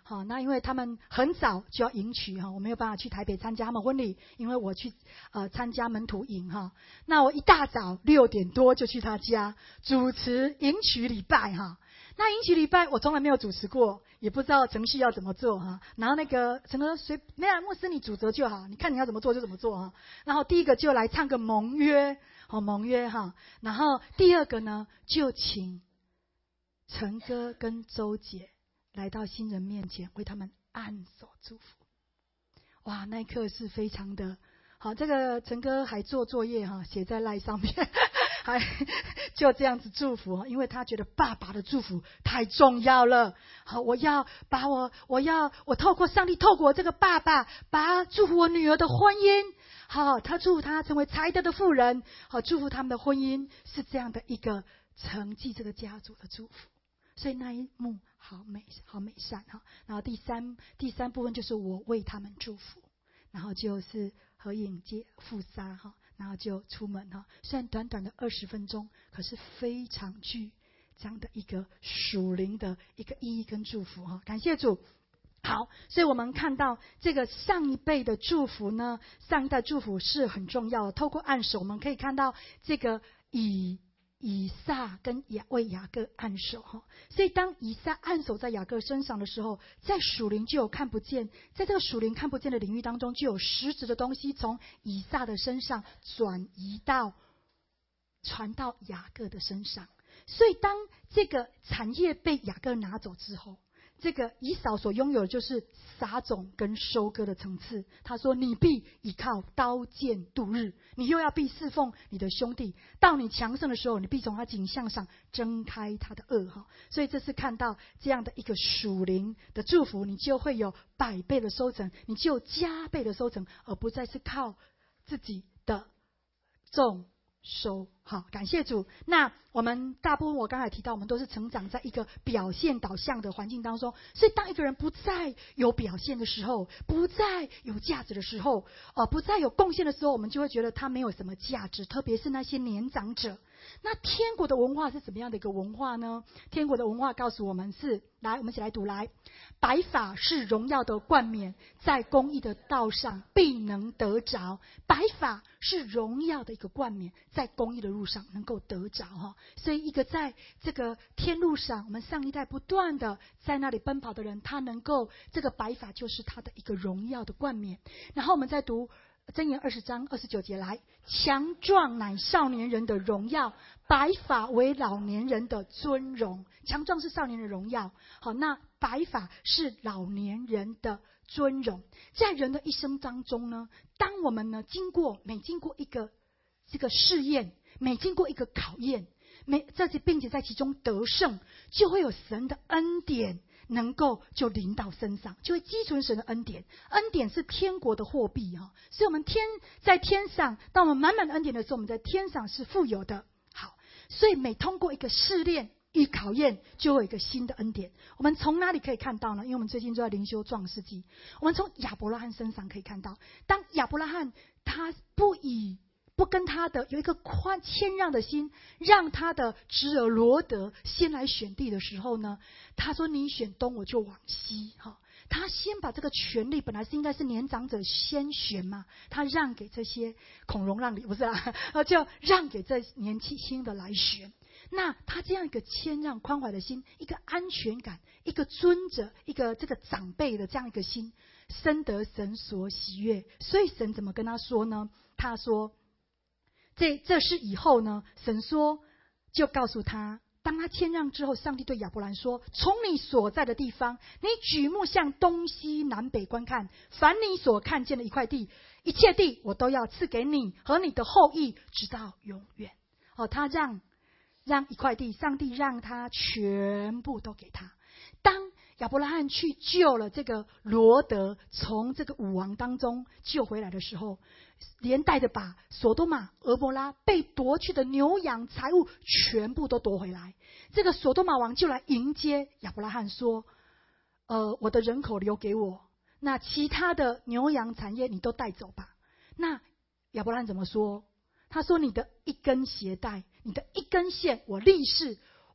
好，那因为他们很早就要迎娶哈，我没有办法去台北参加他们婚礼，因为我去呃参加门徒营哈。那我一大早六点多就去他家主持迎娶礼拜哈。那迎娶礼拜我从来没有主持过，也不知道程序要怎么做哈。然后那个陈哥随没有牧师你主责就好，你看你要怎么做就怎么做哈。然后第一个就来唱个盟约，好盟约哈。然后第二个呢就请陈哥跟周姐来到新人面前为他们按手祝福。哇，那一刻是非常的好。这个陈哥还做作业哈，写在赖上面。还就这样子祝福，因为他觉得爸爸的祝福太重要了。好，我要把我，我要我透过上帝，透过这个爸爸，把祝福我女儿的婚姻。好，他祝福她成为才德的妇人。好，祝福他们的婚姻是这样的一个承继这个家族的祝福。所以那一幕好美，好美善哈。然后第三第三部分就是我为他们祝福，然后就是合影接复撒哈。然后就出门哈，虽然短短的二十分钟，可是非常具这样的一个属灵的一个意义跟祝福哈。感谢主。好，所以我们看到这个上一辈的祝福呢，上一代祝福是很重要的。透过按手，我们可以看到这个以以撒跟雅为雅各按手哈，所以当以撒按手在雅各身上的时候，在属灵就有看不见，在这个属灵看不见的领域当中，就有实质的东西从以撒的身上转移到传到雅各的身上。所以当这个产业被雅各拿走之后，这个以扫所拥有的就是撒种跟收割的层次。他说你必倚靠刀剑度日，你又要必侍奉你的兄弟，到你强盛的时候，你必从他颈项上挣开他的轭。所以这是看到这样的一个属灵的祝福，你就会有百倍的收成，你就有加倍的收成，而不再是靠自己的种收。好，感谢主。那我们大部分我刚才提到，我们都是成长在一个表现导向的环境当中，所以当一个人不再有表现的时候，不再有价值的时候，呃，不再有贡献的时候，我们就会觉得他没有什么价值。特别是那些年长者。那天国的文化是怎么样的一个文化呢？天国的文化告诉我们是，来，我们一起来读来，白发是荣耀的冠冕，在公义的道上必能得着。白发是荣耀的一个冠冕，在公义的路上能够得着哈。所以一个在这个天路上，我们上一代不断的在那里奔跑的人，他能够这个白发就是他的一个荣耀的冠冕。然后我们再读箴言二十章二十九节来，强壮乃少年人的荣耀，白发为老年人的尊荣。强壮是少年人的荣耀，好，那白发是老年人的尊荣。在人的一生当中呢，当我们呢经过每经过一个这个试验，每经过一个考验，每这些并且在其中得胜，就会有神的恩典能够就临到身上，就会积存神的恩典。恩典是天国的货币哈，所以我们天在天上，当我们满满的恩典的时候，我们在天上是富有的。好，所以每通过一个试炼与考验，就会有一个新的恩典。我们从哪里可以看到呢？因为我们最近都在灵修创世纪，我们从亚伯拉罕身上可以看到，当亚伯拉罕他不以不跟他的有一个宽谦让的心，让他的侄儿罗德先来选地的时候呢，他说你选东我就往西哈。他先把这个权利，本来是应该是年长者先选嘛，他让给这些孔融让梨不是啦，就让给这年轻轻的来选。那他这样一个谦让宽怀的心，一个安全感，一个尊者，一个这个长辈的这样一个心，深得神所喜悦。所以神怎么跟他说呢？他说这这是以后呢，神说就告诉他，当他谦让之后，上帝对亚伯兰说，从你所在的地方，你举目向东西南北观看，凡你所看见的一块地，一切地我都要赐给你和你的后裔直到永远。哦，他让让一块地，上帝让他全部都给他。当亚伯拉罕去救了这个罗德，从这个武王当中救回来的时候，连带的把索多玛、俄摩拉被夺去的牛羊财物全部都夺回来。这个索多玛王就来迎接亚伯拉罕说，呃，我的人口留给我，那其他的牛羊产业你都带走吧。那亚伯拉罕怎么说？他说，你的一根鞋带，你的一根线，我立誓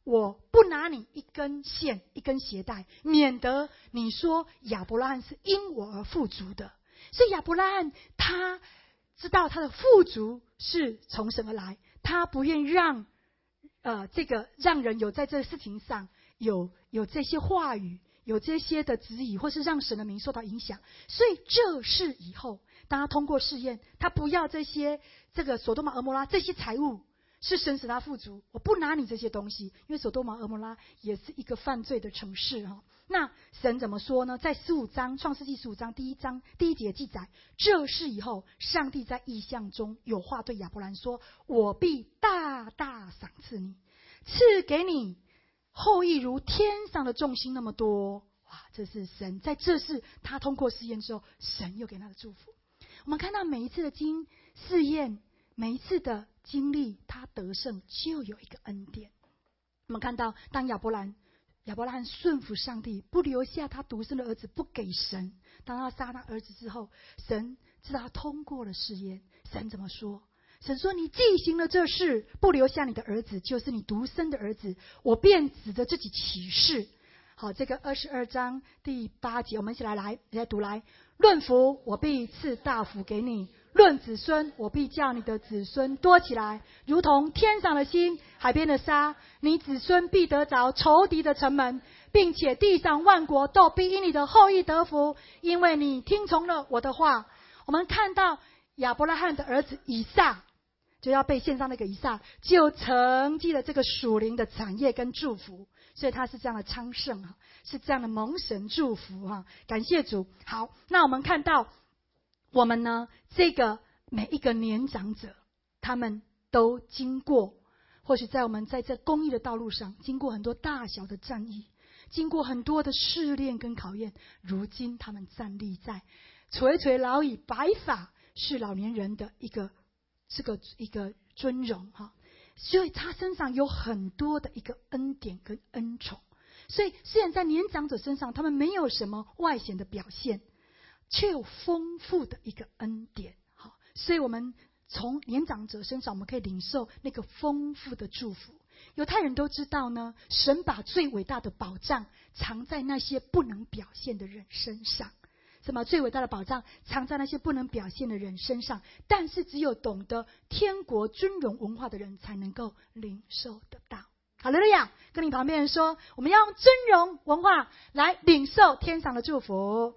我不拿你一根线一根鞋带，免得你说亚伯拉罕是因我而富足的。所以亚伯拉罕他知道他的富足是从神而来，他不愿让呃这个让人有在这事情上有有这些话语，有这些的质疑，或是让神的名受到影响。所以这事以后，当他通过试验，他不要这些这个所多玛、蛾摩拉这些财物，是神使他富足，我不拿你这些东西，因为所多玛、蛾摩拉也是一个犯罪的城市哈。那神怎么说呢？在十五章创世纪十五章第一章第一节记载，这事以后，上帝在异象中有话对亚伯兰说：我必大大赏赐你，赐给你后裔如天上的众星那么多。哇，这是神在这事他通过试验之后，神又给他的祝福。我们看到每一次的经试验，每一次的经历，他得胜就有一个恩典。我们看到当亚伯兰亚伯拉罕顺服上帝，不留下他独生的儿子不给神，当他杀他儿子之后，神知道他通过了试验。神怎么说？神说：你既行了这事，不留下你的儿子，就是你独生的儿子，我便指着自己起誓。好，这个二十二章第八节，我们一起来来来读来。论福，我必赐大福给你；论子孙，我必叫你的子孙多起来，如同天上的星，海边的沙。你子孙必得着仇敌的城门，并且地上万国都必因你的后裔得福，因为你听从了我的话。我们看到亚伯拉罕的儿子以撒，就要被献上那个以撒，就承继了这个属灵的产业跟祝福，所以他是这样的昌盛哈，是这样的蒙神祝福哈，感谢主。好，那我们看到我们呢，这个每一个年长者，他们都经过，或许在我们在这公义的道路上，经过很多大小的战役，经过很多的试炼跟考验，如今他们站立在垂垂老矣，白发是老年人的一个这个一个尊荣哈，所以他身上有很多的一个恩典跟恩宠。所以虽然在年长者身上他们没有什么外显的表现，却有丰富的一个恩典。好，所以我们从年长者身上我们可以领受那个丰富的祝福。犹太人都知道呢，神把最伟大的宝藏藏在那些不能表现的人身上。什么最伟大的宝藏藏在那些不能表现的人身上，但是只有懂得天国尊荣文化的人才能够领受得到。哈利路亚！跟你旁边人说，我们要用尊荣文化来领受天上的祝福。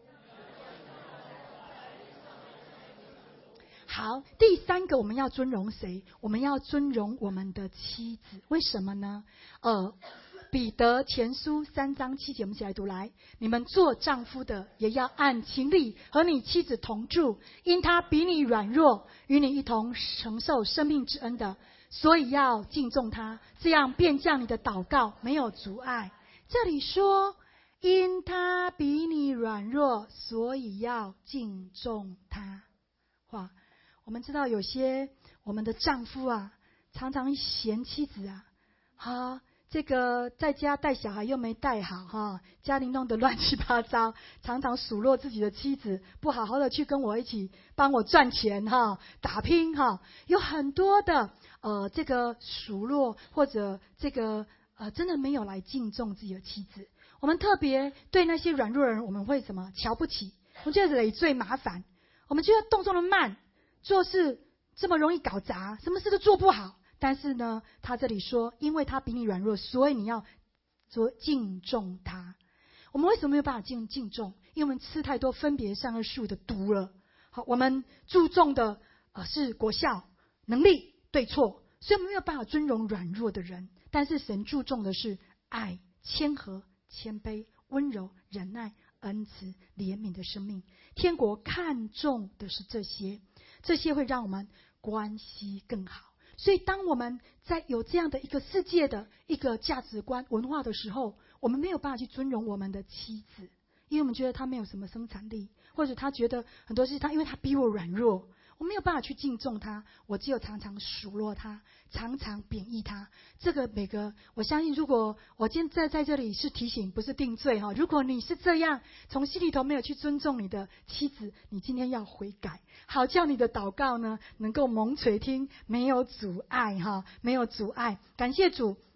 好，第三个我们要尊荣谁？我们要尊荣我们的妻子。为什么呢？呃彼得前书三章七节，我们一起来读来。你们做丈夫的也要按情理和你妻子同住，因她比你软弱，与你一同承受生命之恩的，所以要敬重她，这样便将你的祷告没有阻碍。这里说因她比你软弱，所以要敬重她。哇，我们知道有些我们的丈夫啊，常常嫌妻子啊，啊这个在家带小孩又没带好哈，家庭弄得乱七八糟，常常数落自己的妻子不好好的去跟我一起帮我赚钱哈，打拼哈，有很多的呃这个数落或者这个呃真的没有来敬重自己的妻子。我们特别对那些软弱的人，我们会什么瞧不起，我们觉得累赘麻烦，我们觉得动作的慢，做事这么容易搞砸，什么事都做不好。但是呢，他这里说，因为他比你软弱，所以你要做敬重他。我们为什么没有办法敬敬重？因为我们吃太多分别善恶树的毒了。好，我们注重的呃是果效、能力、对错，所以我们没有办法尊荣软弱的人。但是神注重的是爱、谦和、谦卑、温柔、忍耐、恩慈、怜悯的生命。天国看重的是这些，这些会让我们关系更好。所以当我们在有这样的一个世界的一个价值观文化的时候，我们没有办法去尊荣我们的妻子，因为我们觉得她没有什么生产力，或者她觉得很多事她因为她比我软弱，我没有办法去敬重她，我只有常常数落她，常常贬义她。这个每个我相信，如果我今天在在这里是提醒不是定罪哈，如果你是这样从心里头没有去尊重你的妻子，你今天要悔改，好叫你的祷告呢能够蒙垂听，没有阻碍哈，没有阻碍。感谢主。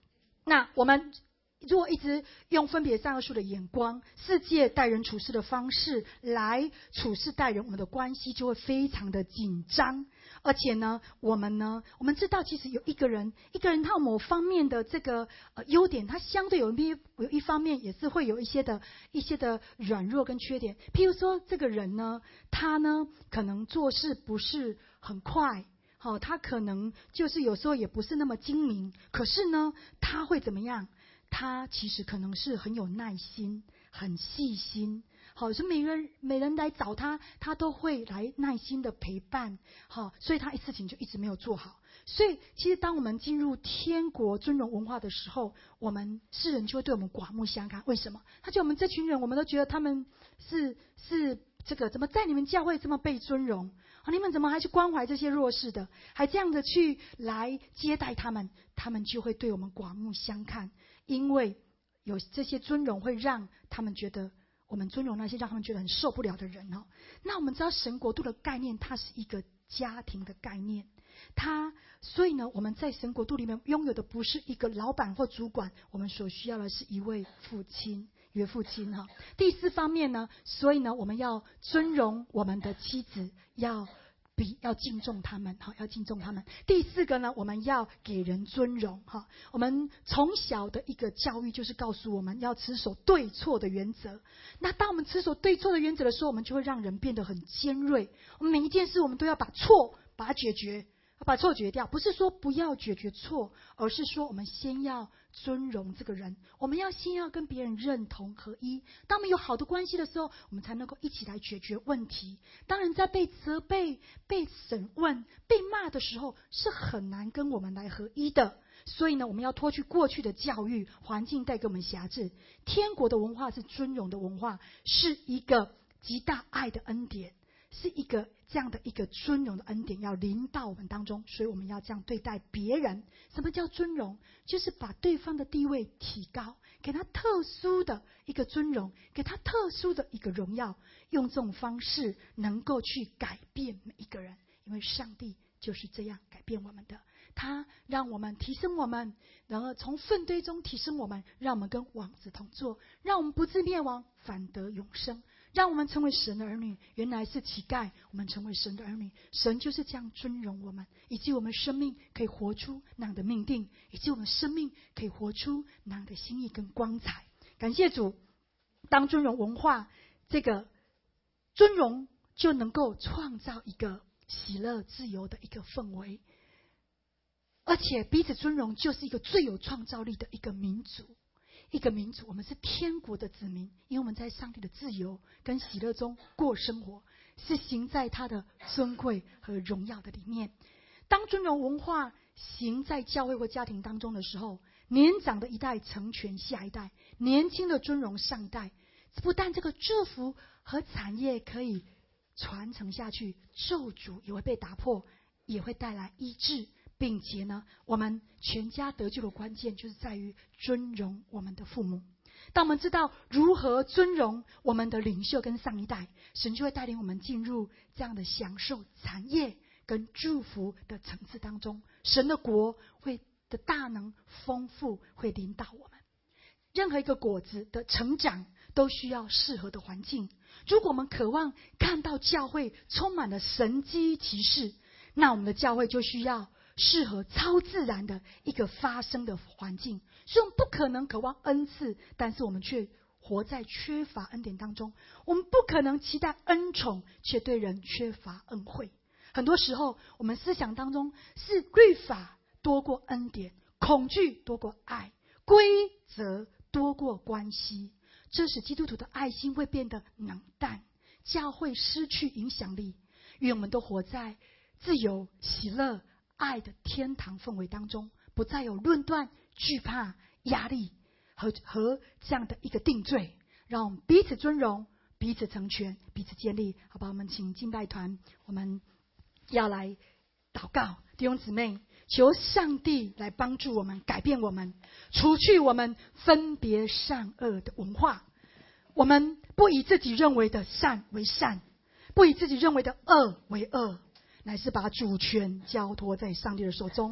那我们如果一直用分别善恶树的眼光、世界待人处事的方式来处事待人，我们的关系就会非常的紧张。而且呢，我们呢，我们知道其实有一个人，一个人他有某方面的这个呃优点，他相对有一有一方面也是会有一些的一些的软弱跟缺点。譬如说，这个人呢，他呢可能做事不是很快。好、哦，他可能就是有时候也不是那么精明，可是呢，他会怎么样？他其实可能是很有耐心、很细心。好，所以每人每人来找他，他都会来耐心的陪伴。好，所以他事情就一直没有做好。所以，其实当我们进入天国尊荣文化的时候，我们世人就会对我们刮目相看。为什么？他觉得我们这群人，我们都觉得他们是是这个怎么在你们教会这么被尊荣？啊，你们怎么还去关怀这些弱势的，还这样的去来接待他们？他们就会对我们刮目相看，因为有这些尊荣会让他们觉得我们尊荣那些让他们觉得很受不了的人哦。那我们知道神国度的概念，它是一个家庭的概念。他所以呢，我们在神国度里面拥有的不是一个老板或主管，我们所需要的是一位父亲，一位父亲哈。第四方面呢，所以呢，我们要尊荣我们的妻子，要比要敬重他们哈，要敬重他们。第四个呢，我们要给人尊荣哈。我们从小的一个教育就是告诉我们要持守对错的原则。那当我们持守对错的原则的时候，我们就会让人变得很尖锐。我们每一件事我们都要把错把它解决。把错解掉，不是说不要解决错，而是说我们先要尊荣这个人，我们要先要跟别人认同合一。当我们有好的关系的时候，我们才能够一起来解决问题。当人在被责备、被审问、被骂的时候，是很难跟我们来合一的。所以呢，我们要脱去过去的教育环境带给我们辖制。天国的文化是尊荣的文化，是一个极大爱的恩典。是一个这样的一个尊荣的恩典要临到我们当中，所以我们要这样对待别人。什么叫尊荣？就是把对方的地位提高，给他特殊的一个尊荣，给他特殊的一个荣耀，用这种方式能够去改变每一个人。因为上帝就是这样改变我们的，他让我们提升我们，然后从粪堆中提升我们，让我们跟王子同坐，让我们不至灭亡，反得永生。让我们成为神的儿女，原来是乞丐，我们成为神的儿女。神就是这样尊荣我们，以及我们生命可以活出那样的命定，以及我们生命可以活出那样的心意跟光彩。感谢主，当尊荣文化这个尊荣就能够创造一个喜乐自由的一个氛围，而且彼此尊荣就是一个最有创造力的一个民族。一个民族，我们是天国的子民，因为我们在上帝的自由跟喜乐中过生活，是行在他的尊贵和荣耀的里面。当尊荣文化行在教会或家庭当中的时候，年长的一代成全下一代，年轻的尊荣上一代，不但这个祝福和产业可以传承下去，咒诅也会被打破，也会带来医治。并且呢，我们全家得救的关键就是在于尊荣我们的父母。当我们知道如何尊荣我们的领袖跟上一代，神就会带领我们进入这样的享受产业跟祝福的层次当中。神的国会的大能丰富会领导我们。任何一个果子的成长都需要适合的环境。如果我们渴望看到教会充满了神迹奇事，那我们的教会就需要适合超自然的一个发生的环境。所以我们不可能渴望恩赐，但是我们却活在缺乏恩典当中。我们不可能期待恩宠，却对人缺乏恩惠。很多时候我们思想当中是律法多过恩典，恐惧多过爱，规则多过关系，这使基督徒的爱心会变得冷淡，教会失去影响力。愿我们都活在自由、喜乐、爱的天堂氛围当中，不再有论断、惧怕、压力和和这样的一个定罪。让我们彼此尊荣，彼此成全，彼此建立。好吧，我们请敬拜团，我们要来祷告。弟兄姊妹，求上帝来帮助我们，改变我们，除去我们分别善恶的文化。我们不以自己认为的善为善，不以自己认为的恶为恶，乃是把主权交托在上帝的手中。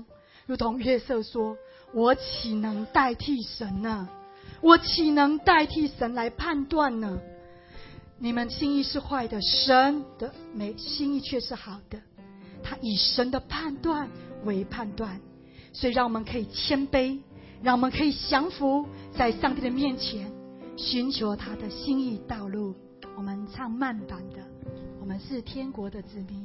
如同约瑟说：我岂能代替神呢？我岂能代替神来判断呢？你们心意是坏的，神的美心意却是好的。他以神的判断为判断，所以让我们可以谦卑，让我们可以降服在上帝的面前，寻求他的心意道路。我们唱慢版的，我们是天国的子民。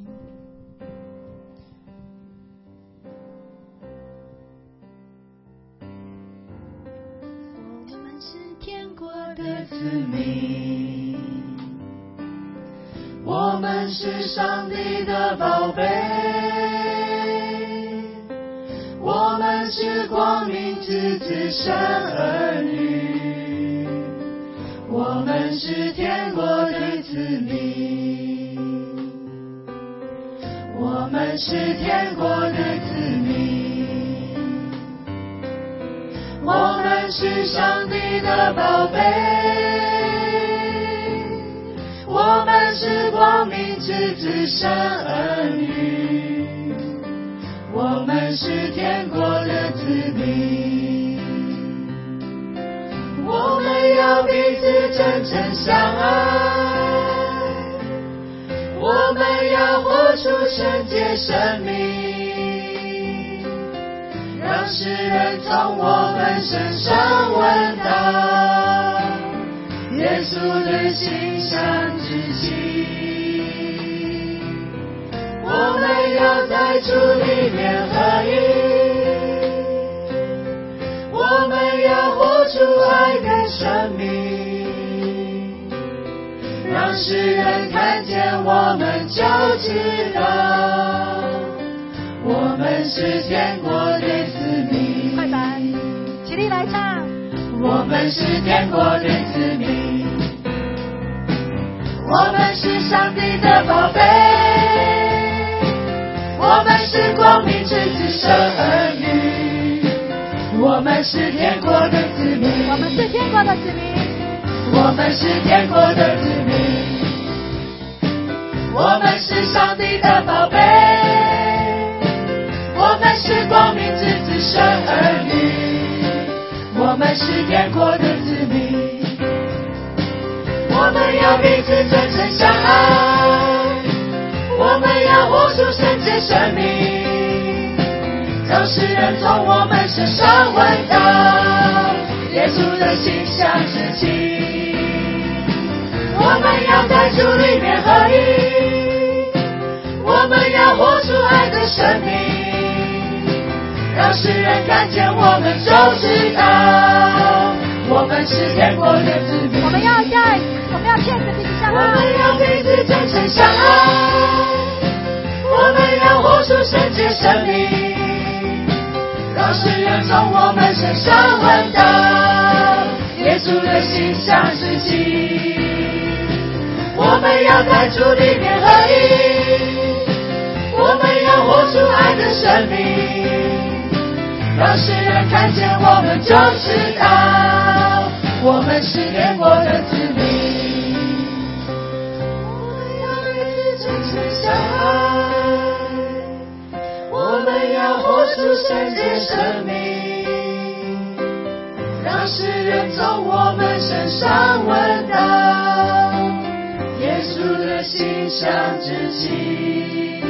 我们是天国的子民，我们是上帝的宝贝，我们是光明之子神儿女，我们是天国的子民，我们是天国的子民，我们是上帝的宝贝，我们是光明之子神儿女，我们是天国的子民，我们要彼此真诚相爱，我们要活出圣洁生命，让世人从我们身上闻到耶稣的馨香之气。我们要在主里面合一，我们要活出爱的生命，让世人看见我们就知道我们是天国的子民。 快板，起立来唱。 我们是天国的子民，我们是上帝的宝贝，我们是光明之子神儿女，我们是天国的子民， 我们是天国的子民， 我们是天国的子民，我们是上帝的宝贝，我们是光明之子神儿女，我们是天国的子民，我们要彼此真诚相爱，我们要活出圣洁生命，让世人从我们身上闻到耶稣的馨香之气。我们要在主里面合一，我们要活出爱的生命，让世人看见我们就知道我们是天国的子民。 我们要在，我们要牵着彼此相爱， 我们要彼此真诚相爱，我们要活出圣洁生命，让世人从我们身上闻到耶稣的馨香之气。我们要在主里面合一，我们要活出爱的生命，让世人看见我们就知道我们是天国的子民。我们要彼此真诚相爱，我们要活出圣洁生命，让世人从我们身上闻到耶稣的馨香之气。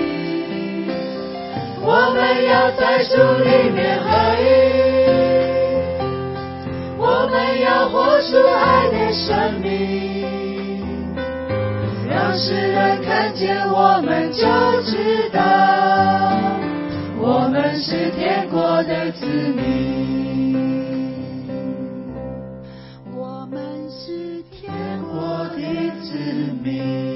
我们要在主里面合一，我们要活出爱的生命，让世人看见我们就知道我们是天国的子民。我们是天国的子民，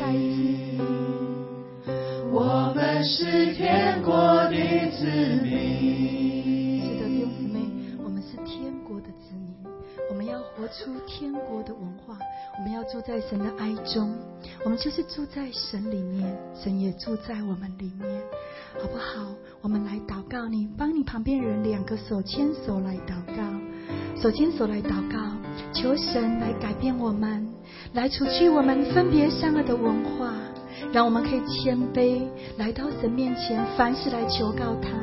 我们是天国的子民。 是的，弟兄姊妹，我们是天国的子民，我们要活出天国的文化，我们要住在神的爱中，我们就是住在神里面，神也住在我们里面，好不好？我们来祷告，你帮你旁边人两个手牵手来祷告，手牵手来祷告，求神来改变我们，来除去我们分别善恶的文化，让我们可以谦卑来到神面前，凡事来求告他，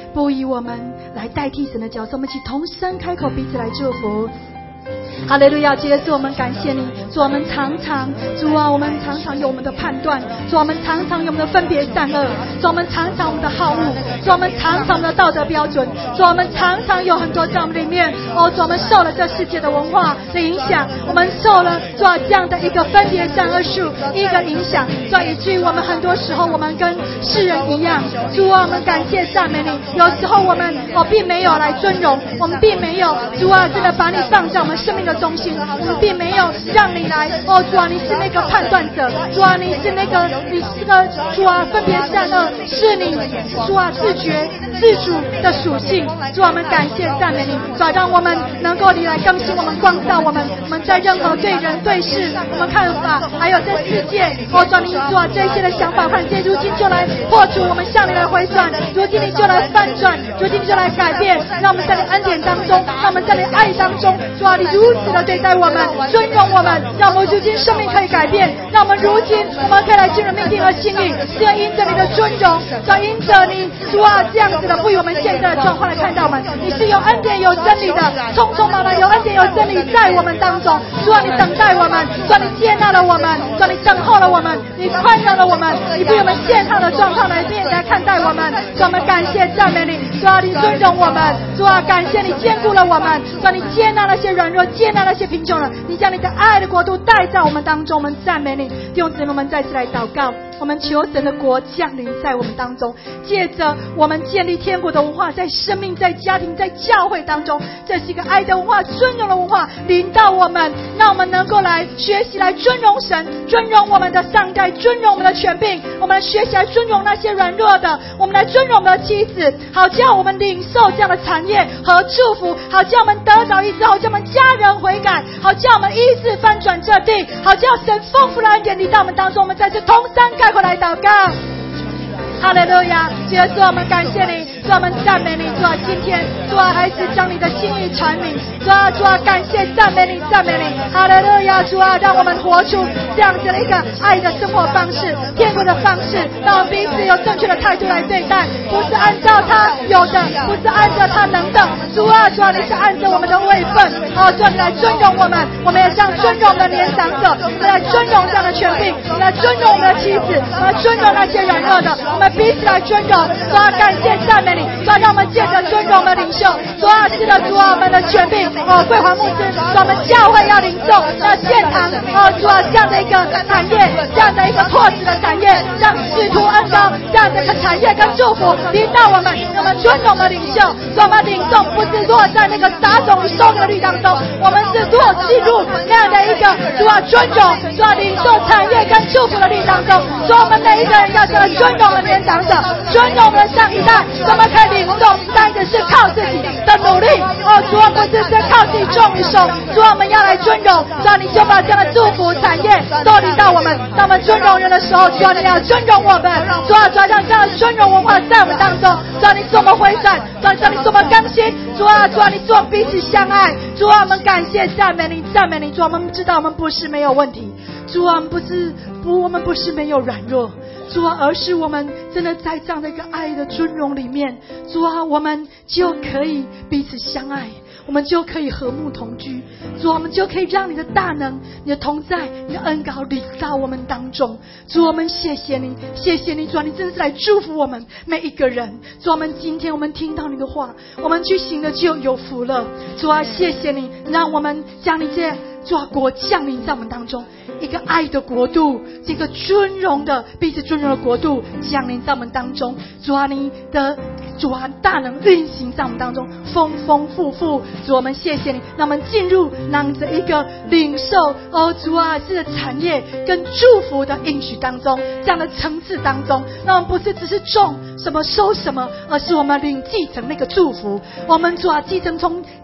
不以我们来代替神的角色，我们一起同声开口，彼此来祝福。哈利路亚！主耶稣，我们感谢你。主，我们常常，主啊，我们常常有我们的判断，主，我们常常有我们的分别善恶，主，我们常常我们的好恶，主，我们常常的道德标准，主，我们常常有很多在我们里面，哦，主，我们受了这世界的文化的影响，我们受了主这样的一个分别善恶术一个影响，主，以至于我们很多时候我们跟世人一样。主啊，我们感谢赞美你。有时候我们哦并没有来尊荣，我们并没有主啊真的把你放在我们生命的中心，我们并没有让你来哦，主啊，你是那个判断者，主啊，你是那个你是个主啊，分别善恶是你主啊自觉自主的属性。主啊，我们感谢赞美你，主啊，让我们能够你来更新我们，光照我们，我们在任何对人对事我们看法，还有这世界哦，主啊，你主啊这些的想法看见，如今就来破除，我们向你来回转，如今你就来翻转，如今你就来改变，让我们在你恩典当中，让我们在你爱当中，主啊，你如此的对待我们，尊荣我们，让我们如今生命可以改变，让我们如今我们可以来进入命定和心意，是因着你的尊荣，主啊，因着你主啊这样子的不以我们现在的状况来看到我们，你是有恩典有真理的，匆匆忙忙有恩典有真理在我们当中。主啊，你等待我们，主啊，你接纳了我们，主啊，你等候了我们，你宽容了我们，你不以我们现在的状况来面来看待我们。主啊，我们感谢赞美你，主啊，你尊荣我们，主啊，感谢你兼顾了我们，主啊，你接纳那些软弱，接纳那些贫穷人，你将你的爱的国度带在我们当中，我们赞美你。弟兄姊妹们，再次来祷告，我们求神的国降临在我们当中，借着我们建立天国的文化，在生命在家庭在教会当中，这是一个爱的文化，尊荣的文化临到我们，让我们能够来学习来尊荣神，尊荣我们的上代，尊荣我们的权柄，我们来学习来尊荣那些软弱的，我们来尊荣我们的妻子，好叫我们领受这样的产业和祝福，好叫我们得着医治，好叫我们家人悔改，好叫我们医治翻转这地，好叫神丰富的恩典临到我们当中。我们再次同声开口来祷告。哈利路亚！主耶稣，我们感谢你，主啊，我们赞美你，主啊，今天主啊，孩子将你的心意传明，主啊，主啊，感谢赞美你，赞美你，哈利路亚！主啊，让我们活出这样子的一个爱的生活方式，天国的方式，让我们彼此有正确的态度来对待，不是按照他有的，不是按照他能的。主啊，主啊，你是按照我们的位分，哦，主啊，你来尊荣我们，我们也像尊荣我们的年长者，我们来尊荣这样的权柄，我们来尊荣我们的妻子，我们来尊荣那些软弱的，我们彼此来尊荣。主啊，感谢赞美你，主啊，让我们借着尊荣我们的领袖，主啊，是的，主啊，我们的权柄，哦，桂华牧师，主啊，我们教会要领受那献堂，哦，主啊，这样的一个产业，这样的一个拓殖的产业，让使徒恩膏这样的一个产业跟祝福临到我们，我们尊荣我们领袖，主啊，我们领受不是落在那个撒种与收割率当中，我们是落进入那样的一个主啊尊荣，主啊领受产业跟祝福的力当中，主啊，我们每一个人要成为尊荣的年长者，尊荣我们的上一代，我们可以领受，但只是靠自己的努力，哦，主啊，不是是靠自己种一手，主啊，我们要来尊荣，主啊，你就把这样的祝福产业都领到我们，当我们尊荣人的时候，主啊，你要尊荣我们，主啊，主啊，让这样的尊荣文化在我们当中，主啊，你使我们回转，主啊，主啊，你使我们更新，主啊，主啊，你使我们彼此相爱，主啊，我们感谢赞美你，赞美你，主啊，我们知道我们不是没有问题，主啊，我们不是不，我们不是没有软弱，主啊，而是我们真的在这样的一个爱的尊荣里面，主啊，我们就可以彼此相爱，我们就可以和睦同居，主啊，我们就可以让你的大能，你的同在，你的恩膏临到我们当中。主啊，我们谢谢你，谢谢你，主啊，你真是来祝福我们每一个人。主啊，我们今天我们听到你的话，我们去行的就有福了。主啊，谢谢你，让我们将你这主啊国降临在我们当中，一个爱的国度，这个尊荣的彼此尊荣的国度降临在我们当中。主啊，你的主啊大能运行在我们当中，丰丰富富。主，我们谢谢你，让我们进入让着一个领受哦，主啊，这个产业跟祝福的应许当中，这样的层次当中，让我们不是只是种什么收什么，而是我们领继承那个祝福。我们主啊，继承从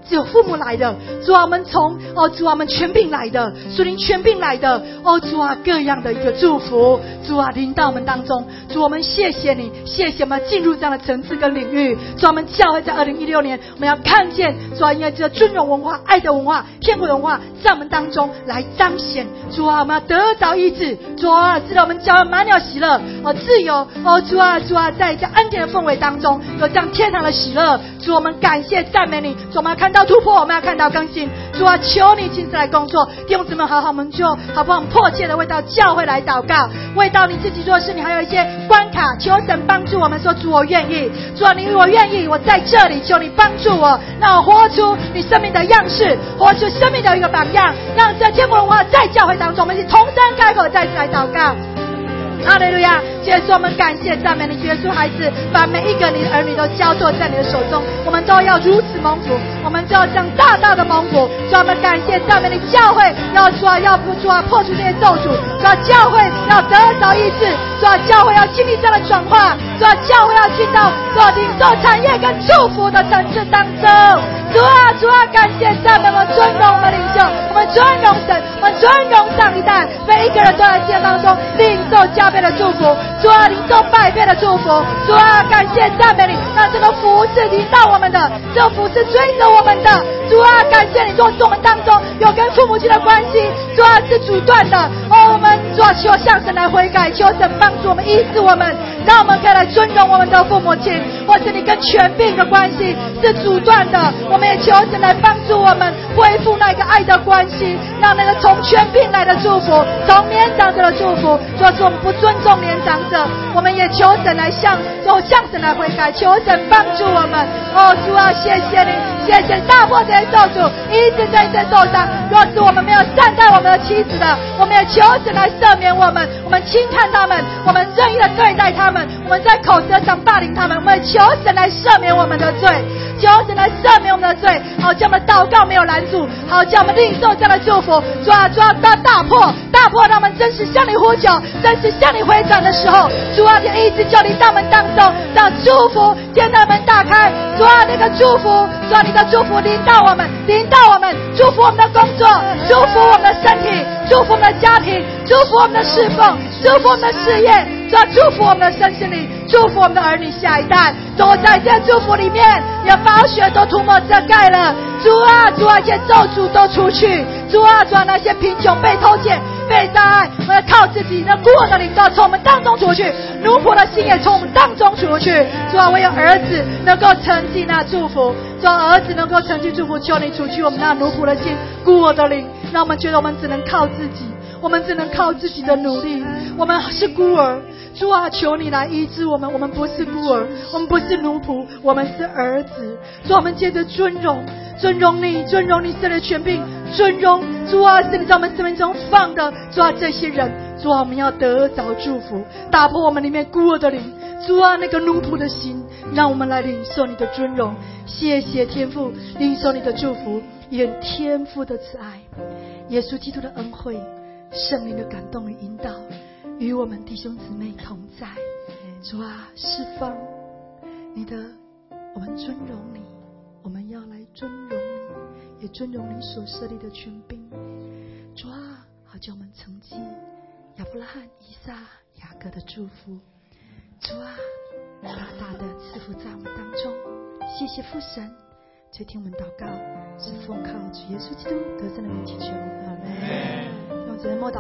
只有父母来的，主啊，我们从哦，主啊，我们权柄来的，属灵权柄来的，哦，主啊，各样的一个祝福，主啊，临到我们当中，主，我们谢谢你，谢谢我们进入这样的层次跟领域，主啊，我们教会在二零一六年，我们要看见，主啊，因为这个尊荣文化、爱的文化、天国文化，在我们当中来彰显，主啊，我们要得着医治，主啊，知道我们教会满了喜乐，哦，自由，哦，主啊，主啊，在这恩典的氛围当中，有这样天堂的喜乐，主，我们感谢赞美你，主，我们要看到突破，我们要看到更新，主啊，求你亲自来工作，弟兄姊妹，好好，我们就好不好？我们迫切的为到教会来祷告，为到你自己做的事，你还有一些关卡，求神帮助我们，说主，我愿意，主啊，你我愿意，我在这里，求你帮助我，让我活出你生命的样式，活出生命的一个榜样，让这天国文化在教会当中，我们一起同声开口，再次来祷告。哈利路亚！耶稣，我们感谢赞美你，耶稣孩子，把每一个你的儿女都交托在你的手中，我们都要如此蒙福，我们就要这样大大的蒙福。主啊，我们感谢赞美你，教会要主啊，要不主啊，破除这些咒诅，主啊，教会要得着医治，主啊，教会要经历这样的转化，主啊，教会要进到主啊领受产业跟祝福的层次当中。主啊，主啊，感谢赞美我们尊荣我们领袖，我们尊荣神，我们尊荣上一代，每一个人都在这当中领受加倍的祝福，主啊，领受百倍的祝福，主啊，感谢赞美你，让这个福是临到我们的，这个福是追着我们的，主啊，感谢你，做我们当中有跟父母亲的关系，主啊，是阻断的，哦，我们主啊，求向神来悔改，求神帮助我们医治我们，让我们可以来尊荣我们的父母亲，或是你跟权柄的关系是阻断的，我们也求神来帮助我们恢复那个爱的关系，让那个从权柄来的祝福，从年长者的祝福，主啊，说我们不尊重年长者，我们也求神来向走向神来悔改，求神帮助我们。哦，主啊，谢谢你，谢谢大破这些咒诅，医治这些受伤。若是我们没有善待我们的妻子的，我们也求神来赦免我们，我们轻看他们，我们任意的对待他们，我们在口舌上霸凌他们，我们也求神来赦免我们的罪，求神来赦免我们的罪，好叫我们祷告没有拦阻，好叫我们领受这样的祝福。主啊，主啊，大大破大破，让我们真实向你呼求，真实向你回转的时候，主啊，你一直叫你大门当中，让祝福天大门打开，主啊，那个祝福，主啊，你的祝福临到我们，临到我们，祝福我们的工作，祝福我们的身体，祝福我们的家庭，祝福我们的侍奉，祝福我们的事业，主啊，祝福我们的身心灵，祝福我们的儿女下一代，都在这祝福里面，你的宝血都涂抹遮盖了，主啊，主啊，一些咒诅都出去，主啊，主啊，那些贫穷被偷窃被杀害，我要靠自己的孤儿的灵都要从我们当中除去，奴仆的心也从我们当中除去，主啊，唯有儿子能够承继那祝福，主啊，儿子能够承继祝福，求你除去我们那奴仆的心，孤儿的灵，让我们觉得我们只能靠自己，我们只能靠自己的努力，我们是孤儿，主啊，求你来医治我们，我们不是孤儿，我们不是奴仆，我们是儿子，主啊，我们接着尊荣尊荣你，尊荣你设的权柄，尊荣主啊，是你在我们生命中放的，主啊，这些人，主啊，我们要得着祝福，打破我们里面孤儿的灵，主啊，那个奴仆的心，让我们来领受你的尊荣，谢谢天父，领受你的祝福，愿天父的慈爱，耶稣基督的恩惠，圣灵的感动与引导，与我们弟兄姊妹同在。主啊，释放你的，我们尊荣你，我们要来尊荣你，也尊荣你所设立的权柄。主啊，好叫我们承继亚伯拉罕、以撒、雅各的祝福。主啊，大大的赐福在我们当中。谢谢父神，垂听我们祷告，是奉靠主耶稣基督得胜的名祈求。阿们。用这默祷。